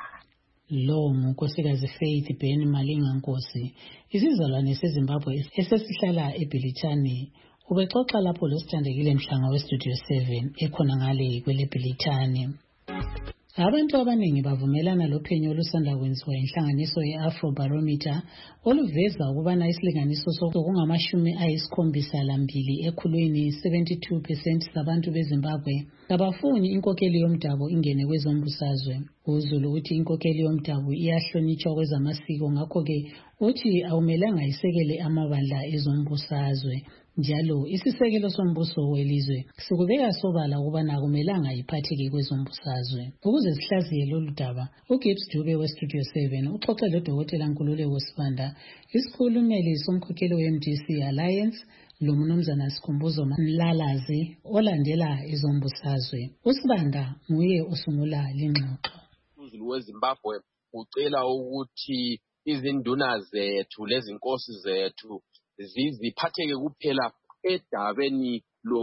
Speaker 2: Lo ngunkosikazi Faith Ben Malinga Nkosi, isizalwane seZimbabwe esesihlala eBhilitani. Ubexoxa lapho losithandekile Mhlanga weStudio 7 ekhona ngale kweleBhilitani. Abantu abaningi bavumelana lophenyo olusanda kwenziwa inhlanganiso ye-Afrobarometer oluveza ukubana isilinganiso sokungamashumi 72 72% sabantu beZimbabwe abafuni inkokeli yomdabu ingene kwezombusazwe. Uzulu uthi inkokeli yomdabu iyahlonitshwa kwezamasiko, ngakho-ke uthi awumelanga isekele amabandla ezombusazwe. Njalo isisekelo sombuso welizwe sikubeka sobala ukubana akumelanga iphatheke kwezombusazwe. Ukuze sihlaziye lolu daba, uGibbs Dube weStudio 7 uxoxe loDokotela Nkululeko Sibanda, isikhulumeli somkhokheli we-MDC Alliance, lo mnumzana Sikhumbuzo Mlalazi olandela izombusazwe. USibanda nguye osungula lengxoxo.
Speaker 7: Uzulu weZimbabwe ucela ukuthi izinduna zethu lezinkosi zethu ziphatheke kuphela edabeni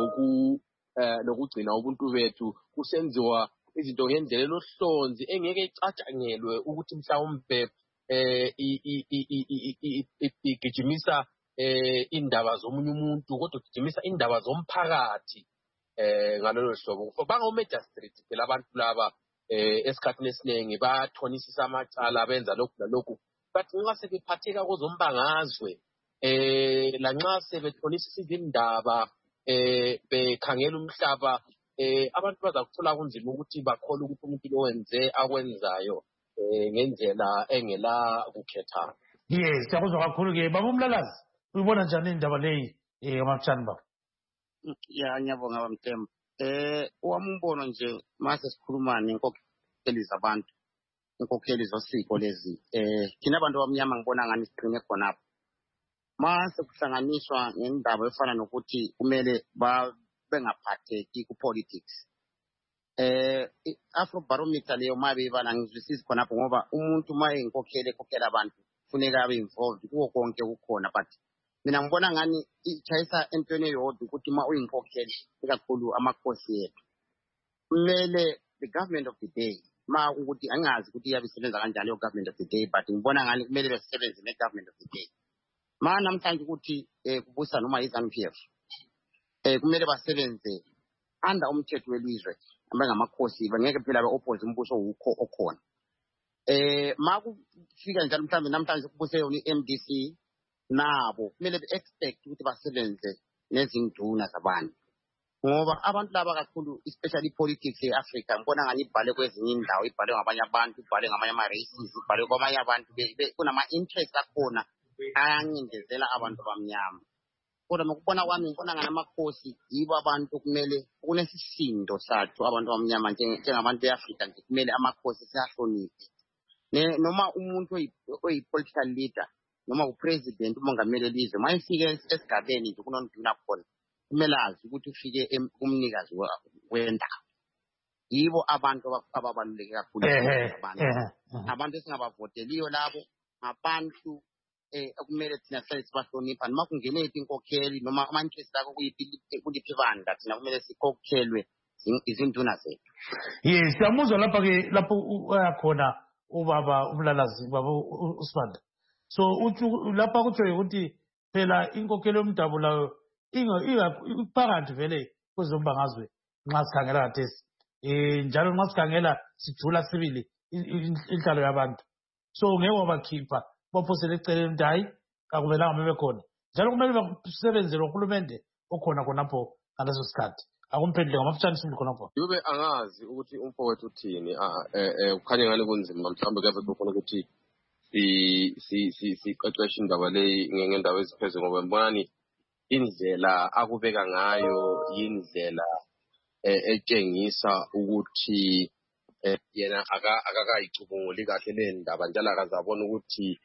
Speaker 7: lokugcina ubuntu bethu, kusenziwa izinto ngendlela elohlonzi engeke icatshangelwe ukuthi mhlawumbe igijimisa indaba zomunye umuntu, kodwa igijimisa indaba zomphakathi ngalolo hlobo. Bango-magistrate phela abantu laba esikhathini esiningi bathonisisa amacala benza lokhu lalokhu, but nxa sebephatheka kozombangazwe lanxa sebethonisisa izindaba bekhangela umhlaba, abantu bazakuthola kunzima ukuthi bakhole ukuthi umuntu lowenze akwenzayo ngendlela engela kukhethana.
Speaker 18: Yes, siyakuzwa kakhulu-ke. Baba uMlalazi, uyibona njani indaba leyi amafutshane baba?
Speaker 10: Ya, ngiyabonga bamthemba. Owami umbono nje mase sikhuluma nenkokheli zabantu, inkokheli zosiko lezi, thina abantu abamnyama ngibona ngani siqine khonapho. Mase kuhlanganiswa ngendaba efana nokuthi kumele bengaphatheki ku-politics. I-Afrobarometer leyo mabe ibala ngizwisisi khonapho ngoba umuntu uma eyinkokheli ekhokhela abantu kufuneka abe involved kuwo konke kukhona, but mina ngibona ngani ichayisa entweni eyodwa ukuthi uma uyinkokheli ikakhulu amakhosi yethu kumele the government of the day, ma ukuthi angazi ukuthi iyabe isebenza kanjani yo government of the day, but ngibona ngani kumele besebenze ne-government of the day. namhlanje ukuthi kubusa noma iZANU-PF kumele basebenze under umthetho welizwe abangamakhosi bangeke phela be-oppose umbuso okhona. Makufika njalo mhlawumbe namhlanje kubuse yona i-MDC nabo kumele be-expect ukuthi basebenze nezinduna zabantu ngoba abantu laba kakhulu especially politics e-Africa ngibona ngani ibhale kwezinye indawo, ibhale ngabanye abantu, ibhale ngamanye ama-races, ibhale kwamanye abantu, kunama-interest akhona ayangindezela abantu abamnyama. Kodwa ngokubona kwami ngibona ngani amakhosi yibo abantu kumele kunesisindo sathu abantu abamnyama njengabantu be-Africa nje kumele amakhosi siyahloniphe. Noma umuntu oyi-political leader noma upresident umongameli elizwe mayefike esigabeni nje kunonduna khona kumele azi ukuthi ufike kumnikazi wendawo. Yibo abantu ababaluleke kakhulu abantu esingabavoteliyo labo abantu kumele thina sihlale sibahlonipha noma kungene inkokheli noma ama-interest akho kuliphi ibandla thina kumele sikhokhelwe izinduna zethu.
Speaker 18: Yes, siyamuzwa lapha-ke lapho uyakhona ubaba uMlalazi baba uSibanda. So lapha kutsho ukuthi phela inkokhelo yomdabu layo iphakathi vele kwezombangazwe nxa sikhangela kathesi njalo nxa sikhangela sijula sibili inhlalo yabantu. So ngeke wabakhipha baphosele eceleni ukuthi hayi akumelanga bebe khona njalo kumele basebenzelohulumende okhona khonapho ngaleso sikhathi. Akumphendule ngamafutshane simbi khonapho.
Speaker 7: Yube angazi ukuthi umfowethu uthini kukhanye ngani kunzima mhlawumbe kuyave kufuna ukuthi siqeqeshe indaba leyi ngendaba eziphezulu ngoba mbonani indlela akubeka ngayo yindlela etshengisa ukuthi yena akakayicubunguli kahle le ndaba njalo akazabona ukuthi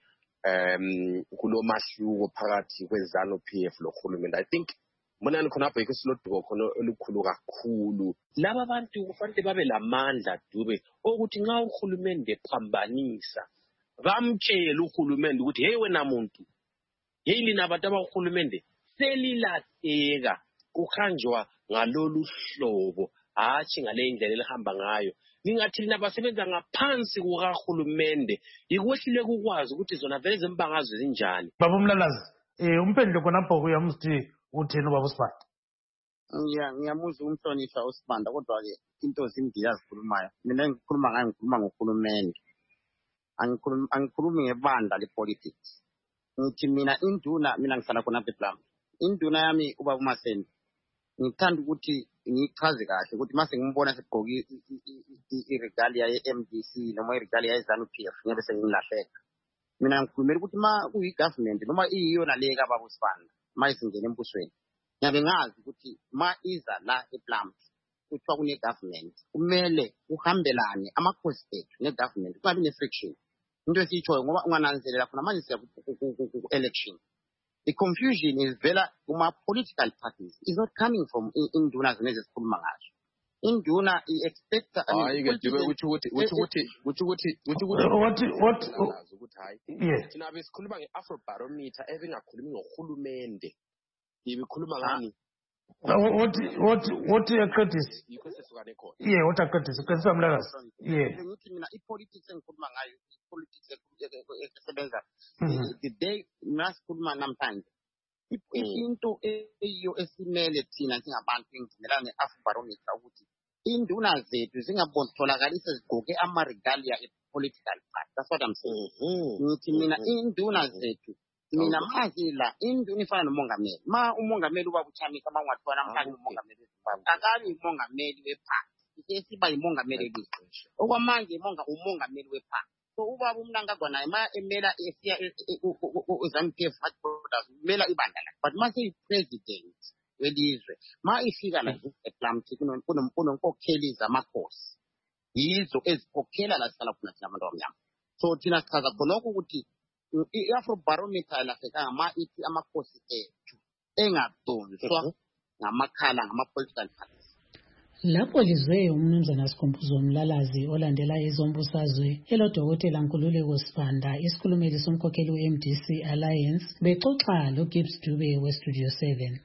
Speaker 7: kulomahluko phakathi kweZANU-PF lohulumende. I think mbonani khonapho yikho siloduko khona olukhulu kakhulu. Laba bantu kufanele babe lamandla Dube ukuthi nxa uhulumende phambanisa bamtshele uhulumende ukuthi hey wena muntu hey lina abantu abahulumende selilahleka kuhanjwa ngalolu hlobo hatshi ngale indlela elihamba ngayo. Ningathi lina basebenza ngaphansi kukahulumende ikwehlile kukwazi ukuthi zona vele zembangazwe zinjani.
Speaker 18: Baba uMlalazi umphendule khonapho kuyamsithi utheni ubaba uSibanda.
Speaker 10: Ngiyamuzwa umhlonishwa uSibanda kodwa-ke into zimbili azikhulumayo. Mina ngikhuluma ngayo ngikhuluma ngohulumende. Angikhulumi ngebandla le-politics. Ngithi mina ngihlala khona ePlum. Induna yami ubaba uMasenzi ngithanda ukuthi ngichaze kahle ukuthi mase ngimbona segqoke iregalia ye-MDC noma iregalia ye-ZANU-PF ngiyabe sengilahleka. Mina ngikhulumela ukuthi ma kuyi-government noma iyiyona le kababa uSibanda ma isingena embusweni ngiyabe ngazi ukuthi ma iza la ePlum kuthiwa kune-government kumele uhambelane amakhosi ethu ne-government kungabi ne-friction. Into esiyitshoyo ngoba ungananzelela khona manje siya ku-election. The confusion is vela kuma-political parties. It's not coming from induna zenezi esikhuluma ngazo. Induna i-expecta
Speaker 7: thina besikhuluma nge-Afrobarometer ebengakhulumi ngohulumende ibikhuluma ngani.
Speaker 18: What Curtis? Yeah, what Curtis? Curtis Mlalazi. Yeah.
Speaker 10: Ngithi mina i-politics engikhuluma ngayo i-politics esebenza the day masikhuluma namhlanje into eyiyo esimele thina singabantu engimelana ne-Afrobarometer ukuthi induna zethu zingabotholakali sezigqoke ama-regalia e-political party. That's what I'm saying. Ngithi mina induna zethu mina mazila induna ifana nomongameli. Ma umongameli ubaba uChamisa mangwathiwa namhlanje umongameli weZimbabwe akabi umongameli weparty isiba yimongameli elizwe okwamanje umongameli weparty. So ubaba uMnangagwa naye ma emela esiya uZANU-PF umela ibandla lakhe but ma seyi-president welizwe ma ifika la ePlum kunonkokheli zamakhosi yizo ezikhokhela la sihlala khona thina abantu abamnyama. So thina sichaza khonokho ukuthi i-Afrobarometer lahlekanga ma ithi amakhosi ethu engadonswa ngamakhala ngama-political parties.
Speaker 2: Lapho lizwe umnumzana Sikhumbuzo Mlalazi olandela ezombusazwe elodokotela Nkululeko Sibanda isikhulumeli somkhokheli we-MDC Alliance bexoxa loGibbs Dube weStudio 7.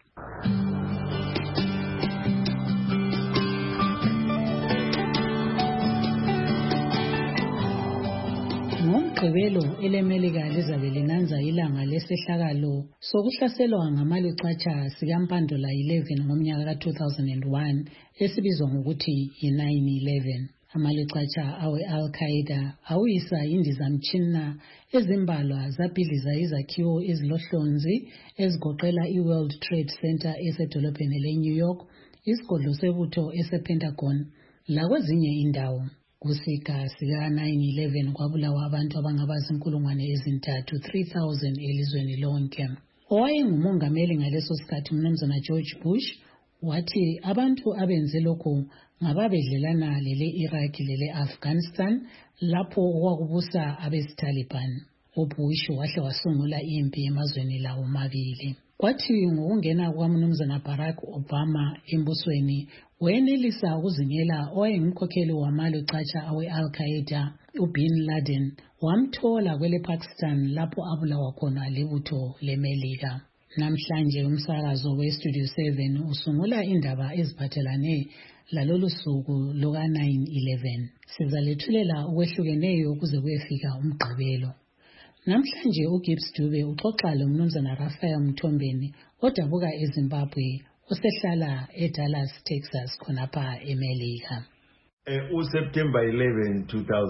Speaker 2: ngoMgqibelo elemelika lizabe linanza ilanga lesehlakalo sokuhlaselwa ngamalucatsha sikaMpandola 11 ngomnyaka ka-2001 esibizwa ngokuthi yi-9/11. Amalucatsha awe-Al-Qaeda awuyisa indizamtshina ezimbalwa zabhidliza izakhiwo ezilohlonzi ezigoqela i-World Trade Center esedolobheni le-New York, isigodlo sebutho ese-Pentagon lakwezinye indawo. Kusika sika 9/11 kwabulawa abantu abangaba zinkulungwane ezintathu 3,000 elizweni lonke. Owayengumongameli ngaleso sikhathi umnumzana George Bush wathi abantu abenze lokhu ngababedlelana lele-Iraq lele-Afghanistan lapho okwakubusa abesi-Taliban. UBush wahle wasungula impi emazweni lawo mabili. Kwathi ngokungena kukamnumzana Barack Obama embusweni wayenelisa ukuzingela owayengumkhokheli wamalucatsha awe-Al-Qaeda uBin Laden, wamthola kwele-Pakistan lapho abulawa khona libutho leMelika. Namhlanje umsakazo weStudio 7 usungula indaba eziphathelane lalolu suku luka 9/11. Sizalethulela ukwehlukeneyo kuze kuyefika umgqibelo. Namhlanje uGibbs Dube uxoxa lomnumzana Raphael Mthombeni odabuka eZimbabwe osehlala eDallas, Texas khonapha eMelika.
Speaker 11: uSeptember 11,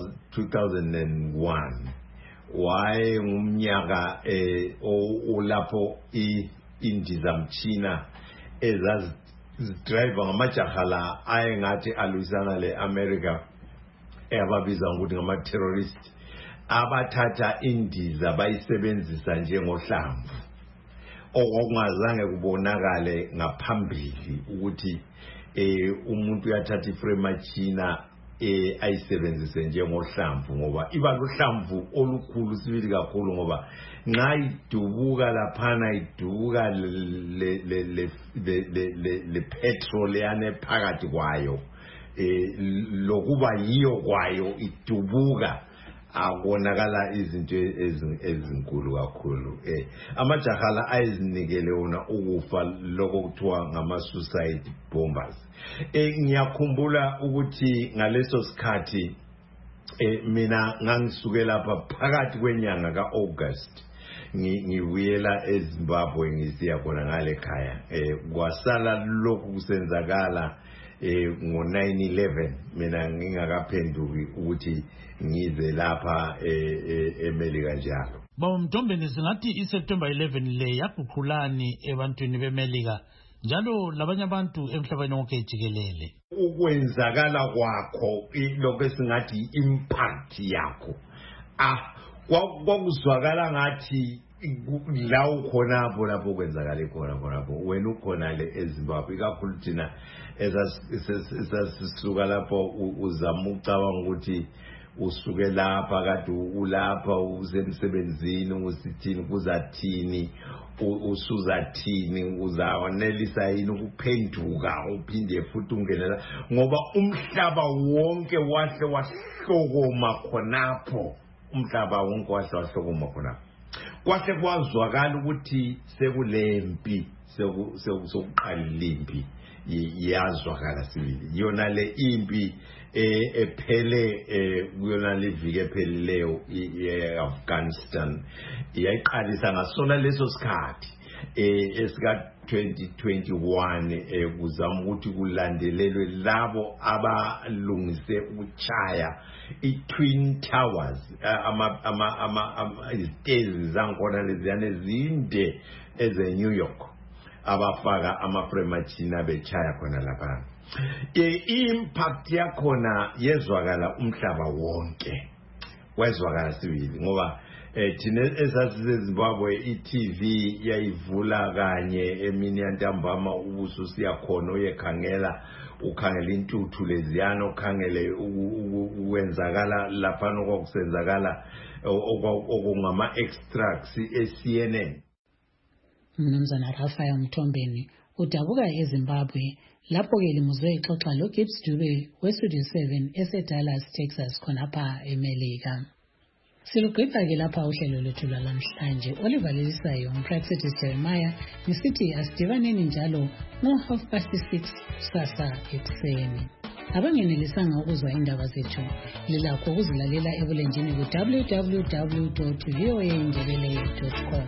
Speaker 11: 2001 wayengumnyaka olapho indizamtshina ezazidrive ngamajaha la ayengathi alwisana le-America ababiza ngokuthi ngama-terrorist abathatha indiza bayisebenzisa njengohlamvu okungazange kubonakale ngaphambili ukuthi umuntu uyathatha ifremachina ayisebenzise njengohlamvu ngoba iba luhlamvu olukhulu sibili kakhulu ngoba nxa idubuka laphana idubuka le petrol yane phakathi kwayo lokuba yiyo kwayo idubuka abonakala izinto ezinkulu kakhulu. Amajaha la ayizinikele wona ukufa lokho kuthiwa ngama-suicide bombers. Ngiyakhumbula ukuthi ngaleso sikhathi mina ngangisuke lapha phakathi kwenyanga ka-August ngibuyela eZimbabwe ngisiya khona ngale ekhaya. Kwasala lokhu kusenzakala ngo-9/11 mina ngingakaphenduki ukuthi ngize lapha eMelika njalo.
Speaker 18: Baba Mthombeni, singathi iSeptember 11 le yaguqulani ebantwini beMelika njalo labanye abantu emhlabeni wonke jikelele?
Speaker 11: Ukwenzakala kwakho lokho esingathi impact yakho kwakuzwakala ngathi la ukhonapho lapho kwenzakale khonapho wena ukhona le eZimbabwe kakhulu thina esasisuka lapho uzama ucabanga ukuthi usuke lapha kade ulapha usemsebenzini usithini kuzathini usuzathini uzawanelisa yini ukuphenduka uphinde futhi ungenela ngoba umhlaba wonke wahle wahlokoma khonapho umhlaba wonke wahle wahlokoma khonapho kwahle kwazwakala ukuthi sekulempi sokuqala impi yazwakala sibili yona le impi ephele kuyona le viki ephelileyo eAfghanistan yayiqalisa ngasona leso sikhathi esika 2021 kuzama ukuthi kulandelelwe labo abalungise ukuchaya iTwin Towers izitezi zankona leziyane zinde eze-New York abafaka amafremachina bechaya khona lapha. I-impact yakhona yezwakala umhlaba wonke wezwakala sibili ngoba thina esasiseZimbabwe iTV yayivula kanye emini yantambama ubuso siyakhona uyekhangela ukhangela intuthu leziyana ukhangele ukwenzakala lapha okwakusenzakala okungama extracts eCNN.
Speaker 2: Mnumzana Raphael Mthombeni udabuka eZimbabwe lapho-ke limuzwe ixoxa loGibbs Dube weStudio 7 eseDallas, Texas khonapha eMelika. Silugqiba-ke lapha uhlelo lwethu lwalamhlanje olivalelisayo umPraxedis Jeremiah ngisithi asidibaneni njalo ngo 6:30 kusasa ekuseni. abangenelisanga ukuzwa indaba zethu lilakho ukuzilalela ebulenjini ku-www.voaindebele.com.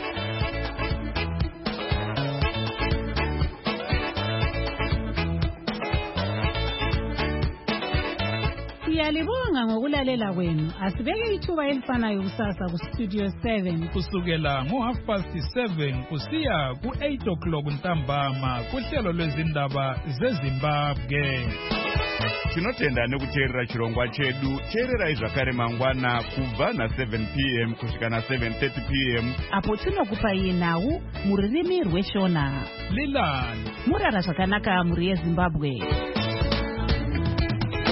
Speaker 2: Siyalibonga ngokulalela kwenu. Asibeke ithuba elifanayo kusasa ku-Studio 7
Speaker 12: kusukela ngo7:30 kusiya ku8 ntambama kuhlelo lwezindaba zeZimbabwe.
Speaker 1: Tinotenda nekuteerera chirongwa chedu. Teererai zvakare mangwana kubva na7 p.m. kusvika na7:30 p.m.
Speaker 13: apo tinokupai nhau muririmi rweshona.
Speaker 12: Lilani
Speaker 13: murara zvakanaka muri yeZimbabwe.